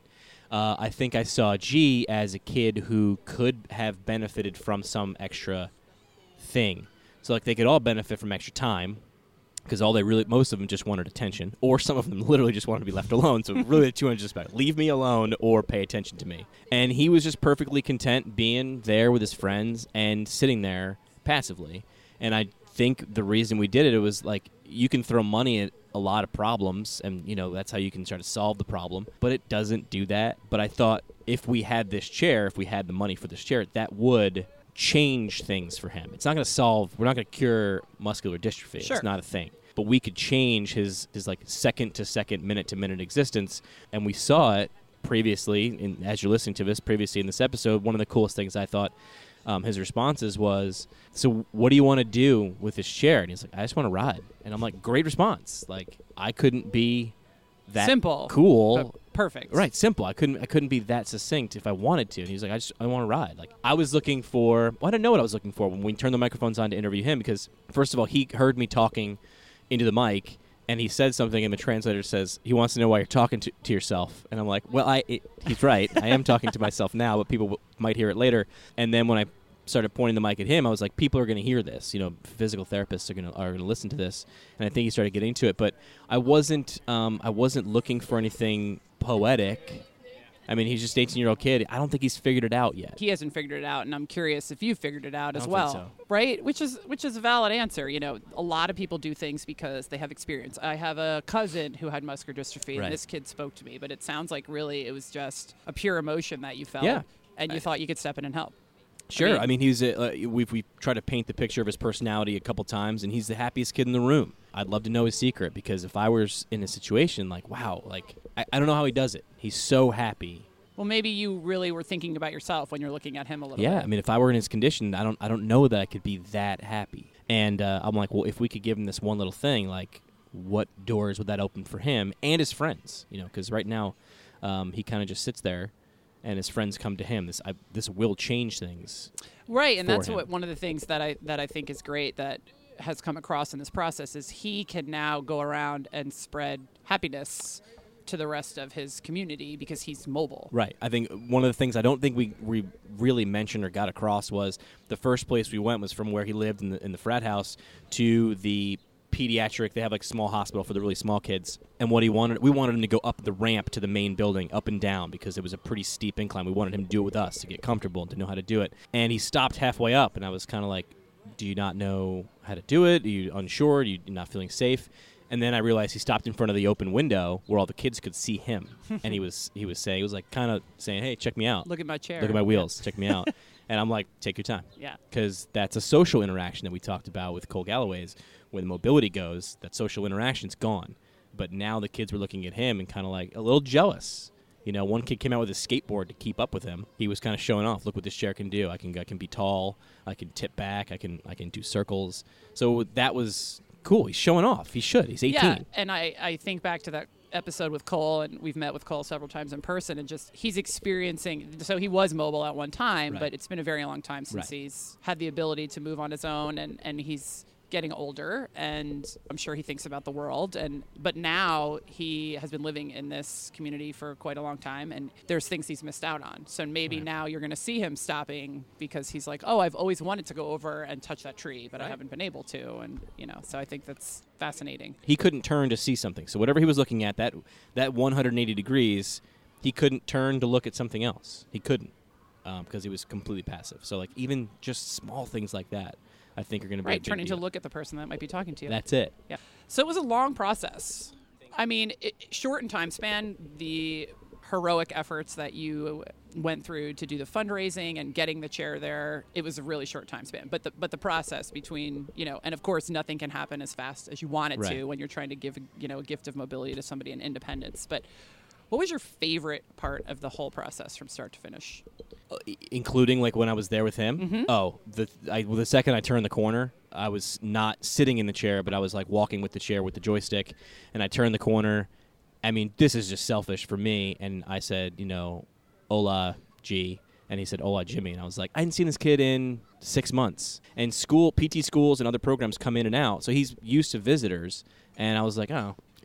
Uh, I think I saw G as a kid who could have benefited from some extra thing. So like they could all benefit from extra time because all they really, most of them just wanted attention, or some of them literally just wanted to be left alone. So really the two hundred just about leave me alone or pay attention to me. And he was just perfectly content being there with his friends and sitting there passively. And I think the reason we did it, it was like you can throw money at a lot of problems, and you know that's how you can try to solve the problem, but it doesn't do that. But I thought if we had this chair, if we had the money for this chair, that would change things for him. It's not going to solve, we're not going to cure muscular dystrophy. Sure. It's not a thing. But we could change his, his like second to second, minute to minute existence, and we saw it previously, in, as you're listening to this, previously in this episode. One of the coolest things I thought Um, his responses was, so what do you want to do with this chair? And he's like, I just want to ride. And I'm like, great response. Like, I couldn't be that Simple, cool. but perfect. Right, simple. I couldn't I couldn't be that succinct if I wanted to. And he's like, I just I want to ride. Like, I was looking for, well, I didn't know what I was looking for when we turned the microphones on to interview him, because first of all, he heard me talking into the mic, and he said something, and the translator says, he wants to know why you're talking to, to yourself. And I'm like, well, I it, he's right. I am talking to myself now, but people w- might hear it later. And then when I started pointing the mic at him, I was like, people are going to hear this. You know, physical therapists are going to are going to listen to this. And I think he started getting into it. But I wasn't um, I wasn't looking for anything poetic. I mean, he's just an eighteen-year-old kid. I don't think he's figured it out yet. He hasn't figured it out, and I'm curious if you figured it out I as don't well, think so. right? Which is which is a valid answer. You know, a lot of people do things because they have experience. I have a cousin who had muscular dystrophy, Right. and this kid spoke to me, but it sounds like really it was just a pure emotion that you felt, Yeah. and you I- thought you could step in and help. Sure. I mean- I mean, he's a, uh, we've we tried to paint the picture of his personality a couple times, and he's the happiest kid in the room. I'd love to know his secret, because if I was in a situation like, wow, like I, I don't know how he does it. He's so happy. Well, maybe you really were thinking about yourself when you're looking at him a little Yeah, bit. I mean, if I were in his condition, I don't I don't know that I could be that happy. And uh, I'm like, well, if we could give him this one little thing, like, what doors would that open for him and his friends? You know, because right now, um, he kind of just sits there, and his friends come to him. This I, this will change things. Right, and for that's him. what one of the things that I that I think is great that has come across in this process is he can now go around and spread happiness to the rest of his community because he's mobile. Right. I think one of the things I don't think we, we really mentioned or got across was the first place we went was from where he lived in the in the frat house to the pediatric. They have like a small hospital for the really small kids. And what he wanted, we wanted him to go up the ramp to the main building, up and down, because it was a pretty steep incline. We wanted him to do it with us to get comfortable and to know how to do it. And he stopped halfway up, and I was kind of like, do you not know how to do it? Are you unsure? Are you not feeling safe? And then I realized he stopped in front of the open window where all the kids could see him. And he was he was saying, he was like kind of saying, hey, check me out. Look at my chair. Look at my wheels. Check me out. And I'm like, take your time. Yeah. Because that's a social interaction that we talked about with Cole Galloway's. Where the mobility goes, that social interaction's gone. But now the kids were looking at him and kind of like a little jealous. You know, one kid came out with a skateboard to keep up with him. He was kind of showing off. Look what this chair can do. I can I can be tall. I can tip back. I can I can do circles. So that was cool. He's showing off. He should. He's eighteen. Yeah, and I, I think back to that episode with Cole, and we've met with Cole several times in person, and just he's experiencing, so he was mobile at one time, Right. but it's been a very long time since Right. he's had the ability to move on his own, and, and he's getting older, and I'm sure he thinks about the world, and but now he has been living in this community for quite a long time, and there's things he's missed out on. So maybe Right. now you're going to see him stopping because he's like, oh, I've always wanted to go over and touch that tree, but I Right. haven't been able to, and you know, so I think that's fascinating. He couldn't turn to see something. So whatever he was looking at, that that one hundred eighty degrees, he couldn't turn to look at something else. He couldn't um, because he was completely passive. So like even just small things like that, I think are going to be a Right, big turning deal. to look at the person that might be talking to you. That's it. Yeah. So it was a long process. I mean, it, short in time span, the heroic efforts that you went through to do the fundraising and getting the chair there, it was a really short time span. But the but the process between, you know, and of course nothing can happen as fast as you want it Right. to when you're trying to give, you know, a gift of mobility to somebody in independence. But what was your favorite part of the whole process from start to finish? Uh, i- including like when I was there with him. Mm-hmm. Oh, the I, well, the second I turned the corner, I was not sitting in the chair, but I was like walking with the chair with the joystick, and I turned the corner. I mean, this is just selfish for me, and I said, you know, hola, G, and he said, hola, Jimmy, and I was like, I hadn't seen this kid in six months, and school, P T schools and other programs come in and out, so he's used to visitors, and I was like, oh,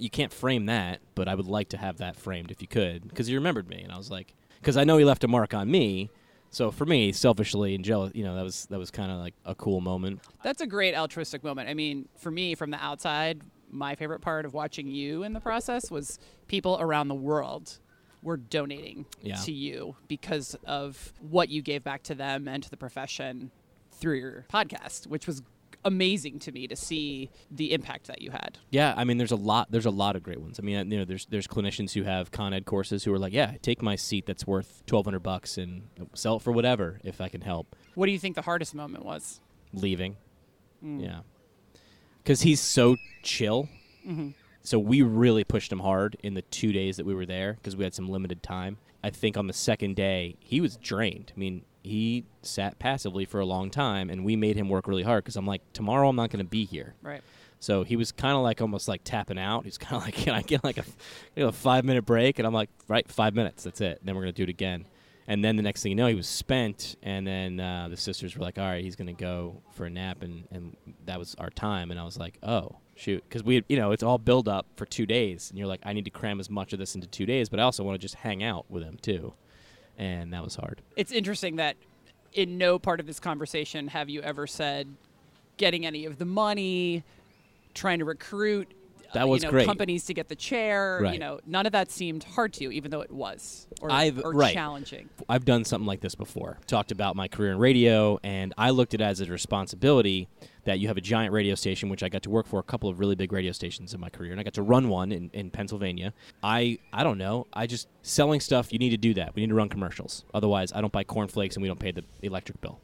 you can't frame that, but I would like to have that framed if you could, because he remembered me, and I was like, because I know he left a mark on me. So for me, selfishly and jealous, you know, that was that was kind of like a cool moment. That's a great altruistic moment. I mean, for me, from the outside, my favorite part of watching you in the process was people around the world were donating yeah. to you because of what you gave back to them and to the profession through your podcast, which was amazing to me to see the impact that you had. Yeah, I mean, there's a lot. There's a lot of great ones. I mean, you know, there's there's clinicians who have Con Ed courses who are like, yeah, take my seat that's worth twelve hundred bucks and sell it for whatever if I can help. What do you think the hardest moment was? Leaving. Mm. Yeah, because he's so chill. Mm-hmm. So we really pushed him hard in the two days that we were there because we had some limited time. I think on the second day he was drained. I mean, he sat passively for a long time, and we made him work really hard because I'm like, tomorrow I'm not going to be here. Right. So he was kind of like almost like tapping out. He's kind of like, can I get like a, you know, a five-minute break? And I'm like, right, five minutes. That's it. And then we're going to do it again. And then the next thing you know, he was spent, and then uh, the sisters were like, all right, he's going to go for a nap, and, and that was our time. And I was like, oh, shoot. Because we, you know, it's all build up for two days. And you're like, I need to cram as much of this into two days, but I also want to just hang out with him too. And that was hard. It's interesting that in no part of this conversation have you ever said getting any of the money, trying to recruit that was you know, great. companies to get the chair. Right. You know, none of that seemed hard to you, even though it was, or, I've, or right. challenging. I've done something like this before. Talked about my career in radio, and I looked at it as a responsibility that you have a giant radio station, which I got to work for a couple of really big radio stations in my career, and I got to run one in, in Pennsylvania. I I don't know. I just, selling stuff, you need to do that. We need to run commercials. Otherwise, I don't buy cornflakes and we don't pay the electric bill.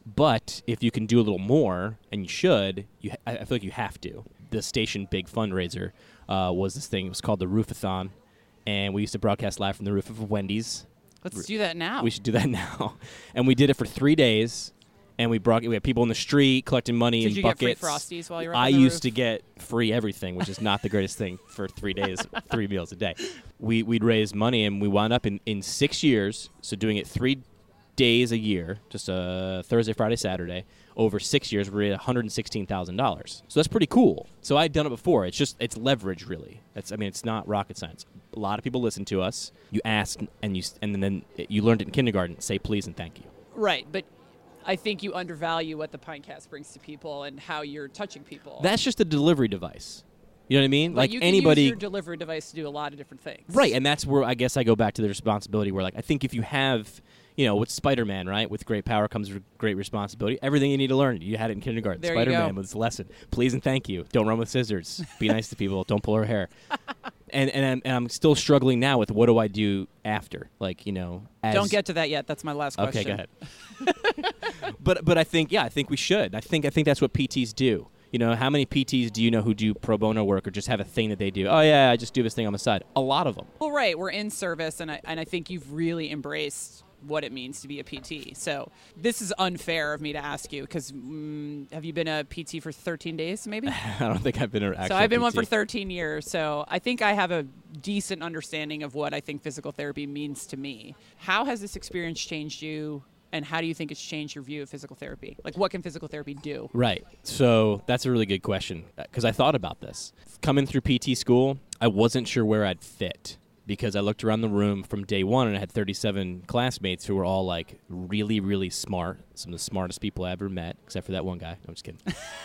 But if you can do a little more, and you should, you I feel like you have to. The station big fundraiser uh, was this thing. It was called the Roofathon, and we used to broadcast live from the roof of a Wendy's. Let's do that now. We should do that now. And we did it for three days, and we brought we had people in the street collecting money Did in you buckets. get free Frosties while you were up I on the used roof? to get free everything, which is not the greatest thing for three days, three meals a day. We, we'd raise money, and we wound up in, in six years, so doing it three days a year, just a Thursday, Friday, Saturday, over six years, we're at one hundred sixteen thousand dollars. So that's pretty cool. So I'd done it before. It's just, it's leverage, really. That's, I mean, it's not rocket science. A lot of people listen to us. You ask, and you and then you learned it in kindergarten, say please and thank you. Right, but I think you undervalue what the Pinecast brings to people and how you're touching people. That's just a delivery device. You know what I mean? But like you can anybody, use your delivery device to do a lot of different things. right? And that's where I guess I go back to the responsibility. Where like I think if you have, you know, with Spider-Man, right? With great power comes great responsibility. Everything you need to learn, you had it in kindergarten. There you Spider-Man go. was the lesson. Please and thank you. Don't run with scissors. Be nice to people. Don't pull her hair. And and I'm, and I'm still struggling now with what do I do after? Like, you know, as Don't get to that yet. That's my last question. Okay, go ahead. but but I think yeah, I think we should. I think I think that's what P Ts do. You know, how many P Ts do you know who do pro bono work or just have a thing that they do? Oh yeah, I just do this thing on the side. A lot of them. Well, right. We're in service, and I and I think you've really embraced what it means to be a P T. So this is unfair of me to ask you because mm, have you been a P T for thirteen days, maybe? I don't think I've been an actual So I've been P T. one for thirteen years. So I think I have a decent understanding of what I think physical therapy means to me. How has this experience changed you? And how do you think it's changed your view of physical therapy? Like, what can physical therapy do? Right. So that's a really good question because I thought about this. Coming through P T school, I wasn't sure where I'd fit because I looked around the room from day one and I had thirty-seven classmates who were all like really, really smart. Some of the smartest people I ever met, except for that one guy. No, I'm just kidding.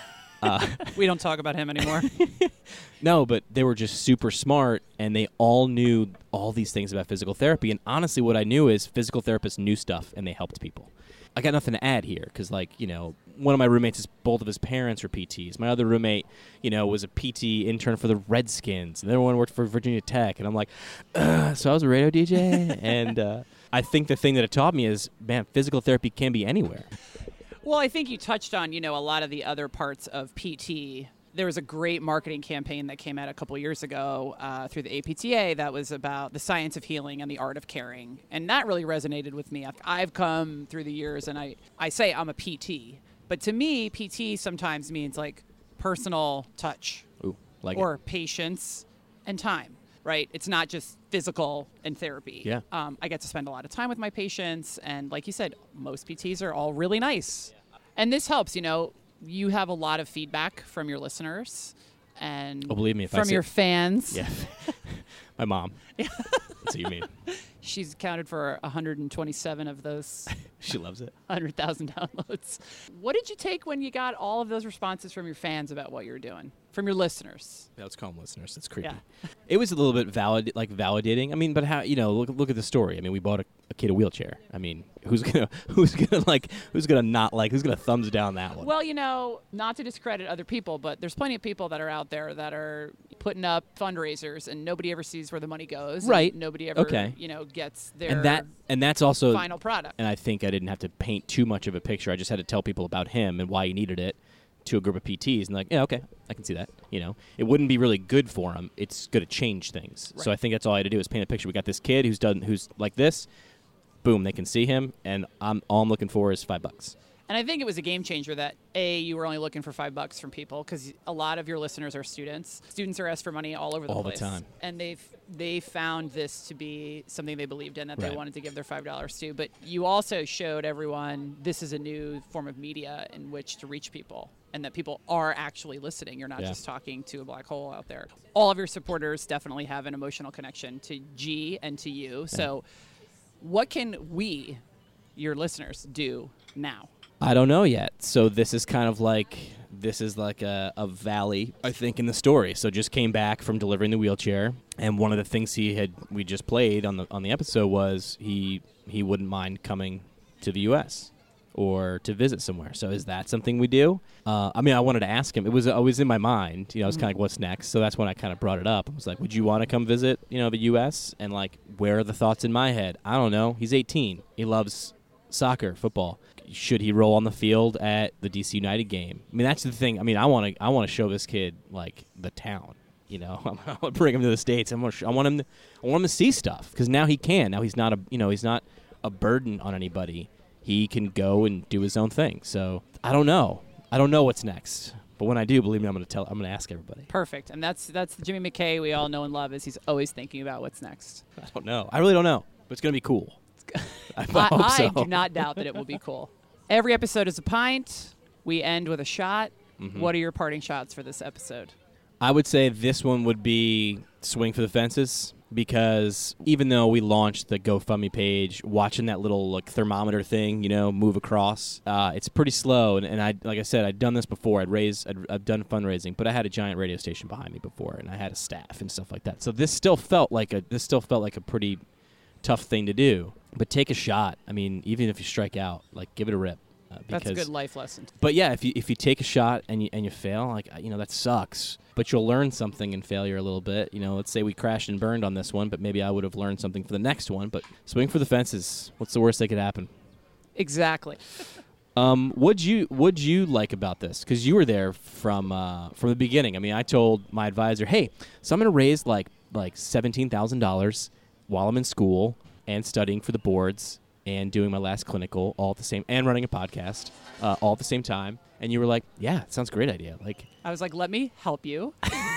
uh, We don't talk about him anymore. No, but they were just super smart, and they all knew all these things about physical therapy. And honestly, what I knew is physical therapists knew stuff, and they helped people. I got nothing to add here because, like, you know, one of my roommates is both of his parents are P Ts. My other roommate, you know, was a P T intern for the Redskins, and the other one worked for Virginia Tech. And I'm like, Ugh. So I was a radio D J, and uh, I think the thing that it taught me is, man, physical therapy can be anywhere. Well, I think you touched on, you know, a lot of the other parts of P T. There was a great marketing campaign that came out a couple years ago uh, through the A P T A that was about the science of healing and the art of caring. And that really resonated with me. I've, I've come through the years and I, I say I'm a P T. But to me, P T sometimes means like personal touch Ooh, like or it. patience and time, right? It's not just physical and therapy. Yeah. Um, I get to spend a lot of time with my patients. And like you said, most P Ts are all really nice. And this helps, you know. You have a lot of feedback from your listeners. and Oh, believe me, if I from say- your fans. Yeah. My mom. That's what you mean. She's accounted for one hundred twenty-seven of those She loves it. one hundred thousand downloads. What did you take when you got all of those responses from your fans about what you were doing? From your listeners? Yeah, let's call them listeners. That's creepy. Yeah. It was a little bit valid, like validating. I mean, but how? You know, look look at the story. I mean, we bought a, a kid a wheelchair. I mean, who's gonna who's gonna like who's gonna not like who's gonna thumbs down that one? Well, you know, not to discredit other people, but there's plenty of people that are out there that are putting up fundraisers and nobody ever sees where the money goes. and Right. nobody ever, Okay. you know, gets their and that and that's also final product. And I think I didn't have to paint too much of a picture. I just had to tell people about him and why he needed it to a group of P Ts, and like, yeah, okay, I can see that. You know, it wouldn't be really good for him. It's going to change things. So Right. I think that's all I had to do is paint a picture. We got this kid who's done who's like this. Boom, they can see him, and I'm all I'm looking for is five bucks. And I think it was a game changer that, A, you were only looking for five bucks from people because a lot of your listeners are students. Students are asked for money all over the All the place. time. And they've they found this to be something they believed in that Right. they wanted to give their five dollars to. But you also showed everyone this is a new form of media in which to reach people and that people are actually listening. You're not Yeah. just talking to a black hole out there. All of your supporters definitely have an emotional connection to G and to you. So what can we, your listeners, do now? I don't know yet. So this is kind of like this is like a, a valley, I think, in the story. So just came back from delivering the wheelchair, and one of the things he had we just played on the on the episode was he he wouldn't mind coming to the U S or to visit somewhere. So is that something we do? Uh, I mean, I wanted to ask him. It was always in my mind. You know, it's kind of like, what's next? So that's when I kind of brought it up. I was like, would you want to come visit, you know, the U S? And like, where are the thoughts in my head? I don't know. He's eighteen. He loves soccer, football. Should he roll on the field at the D C United game? I mean, that's the thing. I mean, I want to I want to show this kid like the town. You know, I want to bring him to the States. I want sh- I want him to, I want him to see stuff because now he can. Now he's not a you know he's not a burden on anybody. He can go and do his own thing. So I don't know. I don't know what's next. But when I do, believe me, I'm going to tell. I'm going to ask everybody. Perfect. And that's that's the Jimmy McKay we all know and love is he's always thinking about what's next. I don't know. I really don't know. But it's going to be cool. I, I I, hope I so. do not doubt that it will be cool. Every episode is a pint. We end with a shot. Mhm. What are your parting shots for this episode? I would say this one would be swing for the fences because even though we launched the GoFundMe page, watching that little like thermometer thing, you know, move across, uh, it's pretty slow. And, and I, like I said, I'd done this before. I'd raised, I'd, I've done fundraising, but I had a giant radio station behind me before, and I had a staff and stuff like that. So this still felt like a, this still felt like a pretty tough thing to do. But take a shot. I mean, even if you strike out, like give it a rip. Uh, That's a because- good life lesson. But yeah, if you if you take a shot and you and you fail, like uh, you know that sucks. But you'll learn something in failure a little bit. You know, let's say we crashed and burned on this one, but maybe I would have learned something for the next one. But swing for the fences. What's the worst that could happen? Exactly. Um, what'd you what'd you like about this? Because you were there from uh, from the beginning. I mean, I told my advisor, hey, so I'm gonna raise like like seventeen thousand dollars while I'm in school and studying for the boards and doing my last clinical all at the same and running a podcast uh, all at the same time. And you were like, yeah, it sounds a great idea. Like I was like, let me help you.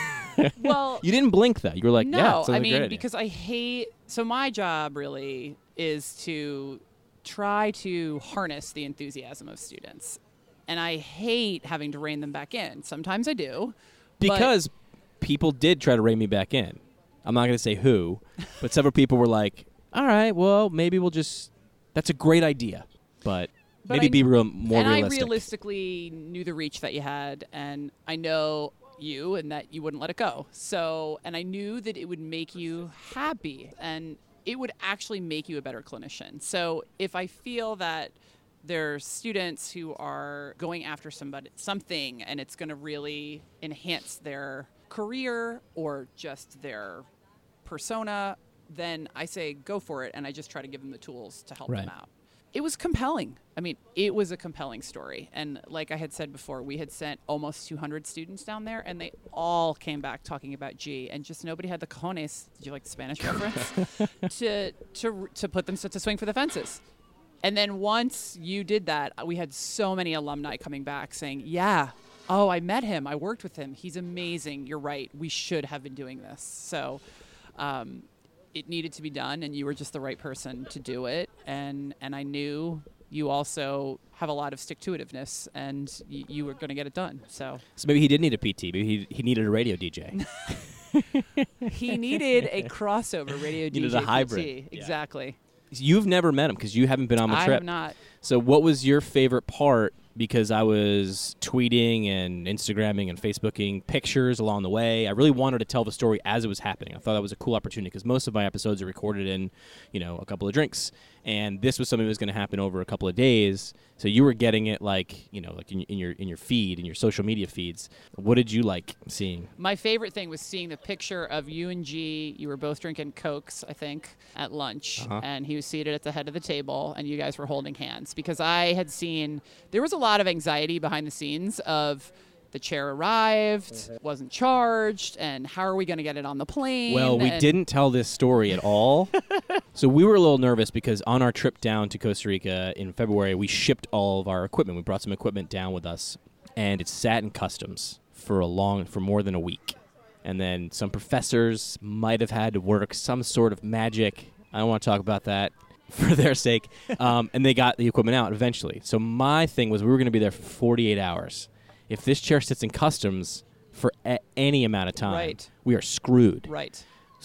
Well, you didn't blink though. You were like, no, yeah, it sounds I like a mean, great idea. because I hate. So my job really is to try to harness the enthusiasm of students, and I hate having to rein them back in. Sometimes I do, but- because people did try to rein me back in. I'm not going to say who, but several people were like, all right, well, maybe we'll just. That's a great idea, but, But maybe I- be real more and realistic. I realistically knew the reach that you had, and I know you and that you wouldn't let it go. So, and I knew that it would make you happy, and it would actually make you a better clinician. So, if I feel that there's students who are going after somebody something, and it's going to really enhance their career or just their persona, then I say go for it, and I just try to give them the tools to help Right. them out. It was compelling. I mean, it was a compelling story. And like I had said before, we had sent almost two hundred students down there, and they all came back talking about G, and just nobody had the cojones, did you like the Spanish reference, to, to, to put them to, to swing for the fences. And then once you did that, we had so many alumni coming back saying, yeah, oh, I met him. I worked with him. He's amazing. You're right. We should have been doing this. So um, it needed to be done, and you were just the right person to do it. And, and I knew you also have a lot of stick-to-itiveness, and y- you were going to get it done. So So maybe he did need a P T. Maybe he, he needed a radio D J. he needed a crossover radio D J Needed a hybrid. P T. Yeah. Exactly. You've never met him because you haven't been on the I trip. have not. So what was your favorite part? Because I was tweeting and Instagramming and Facebooking pictures along the way. I really wanted to tell the story as it was happening. I thought that was a cool opportunity because most of my episodes are recorded in, you know, a couple of drinks. And this was something that was going to happen over a couple of days. So you were getting it like, you know, like in, in your in your feed, in your social media feeds. What did you like seeing? My favorite thing was seeing the picture of you and G. You were both drinking Cokes, I think, at lunch. Uh-huh. And he was seated at the head of the table, and you guys were holding hands. Because I had seen, there was a lot of anxiety behind the scenes of the chair arrived, Mm-hmm. wasn't charged, and how are we going to get it on the plane? Well, we and didn't tell this story at all. So we were a little nervous because on our trip down to Costa Rica in February, we shipped all of our equipment. We brought some equipment down with us, and it sat in customs for a long, for more than a week. And then some professors might have had to work some sort of magic. I don't want to talk about that for their sake. Um, and they got the equipment out eventually. So my thing was we were going to be there for forty-eight hours. If this chair sits in customs for a- any amount of time, Right. we are screwed. Right.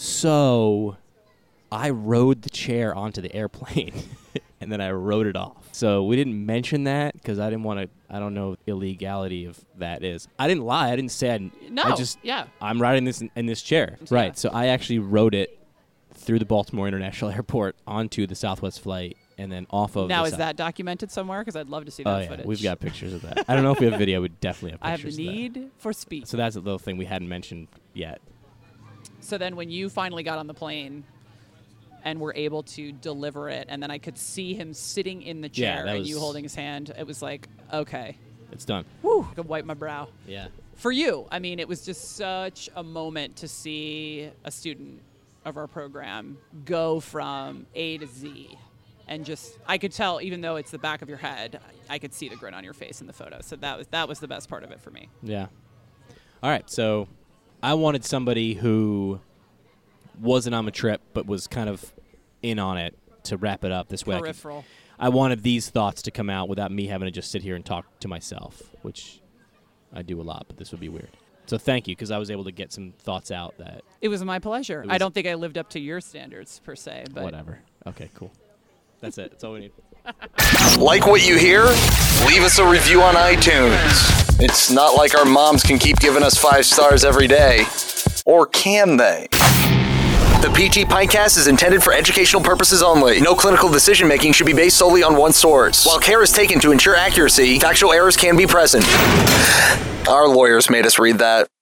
So I rode the chair onto the airplane, and then I rode it off. So we didn't mention that because I didn't want to, I don't know illegality of that is. I didn't lie. I didn't say I, No, I just, yeah. I'm riding this in, in this chair. Yeah. Right. So I actually rode it through the Baltimore International Airport onto the Southwest flight and then off of Now, the is South- that documented somewhere? Because I'd love to see that Oh, yeah. footage. We've got pictures of that. I don't know if we have video. We definitely have I have pictures the of that. need for speed. So that's a little thing we hadn't mentioned yet. So then when you finally got on the plane and were able to deliver it, and then I could see him sitting in the Yeah, chair that and you was- holding his hand, it was like, okay. It's done. Whew, I could wipe my brow. Yeah. For you, I mean, it was just such a moment to see a student of our program go from A to Z. And just, I could tell, even though it's the back of your head, I could see the grin on your face in the photo. So that was that was the best part of it for me. Yeah. All right. So I wanted somebody who wasn't on the trip but was kind of in on it to wrap it up this way. I could- Peripheral. I wanted these thoughts to come out without me having to just sit here and talk to myself, which I do a lot, but this would be weird. So thank you, because I was able to get some thoughts out that It was my pleasure. It I was- don't think I lived up to your standards per se, but whatever. Okay, cool. That's it. That's all we need. Like what you hear? Leave us a review on iTunes. It's not like our moms can keep giving us five stars every day. Or can they? The P T Pintcast is intended for educational purposes only. No clinical decision making should be based solely on one source. While care is taken to ensure accuracy, factual errors can be present. Our lawyers made us read that.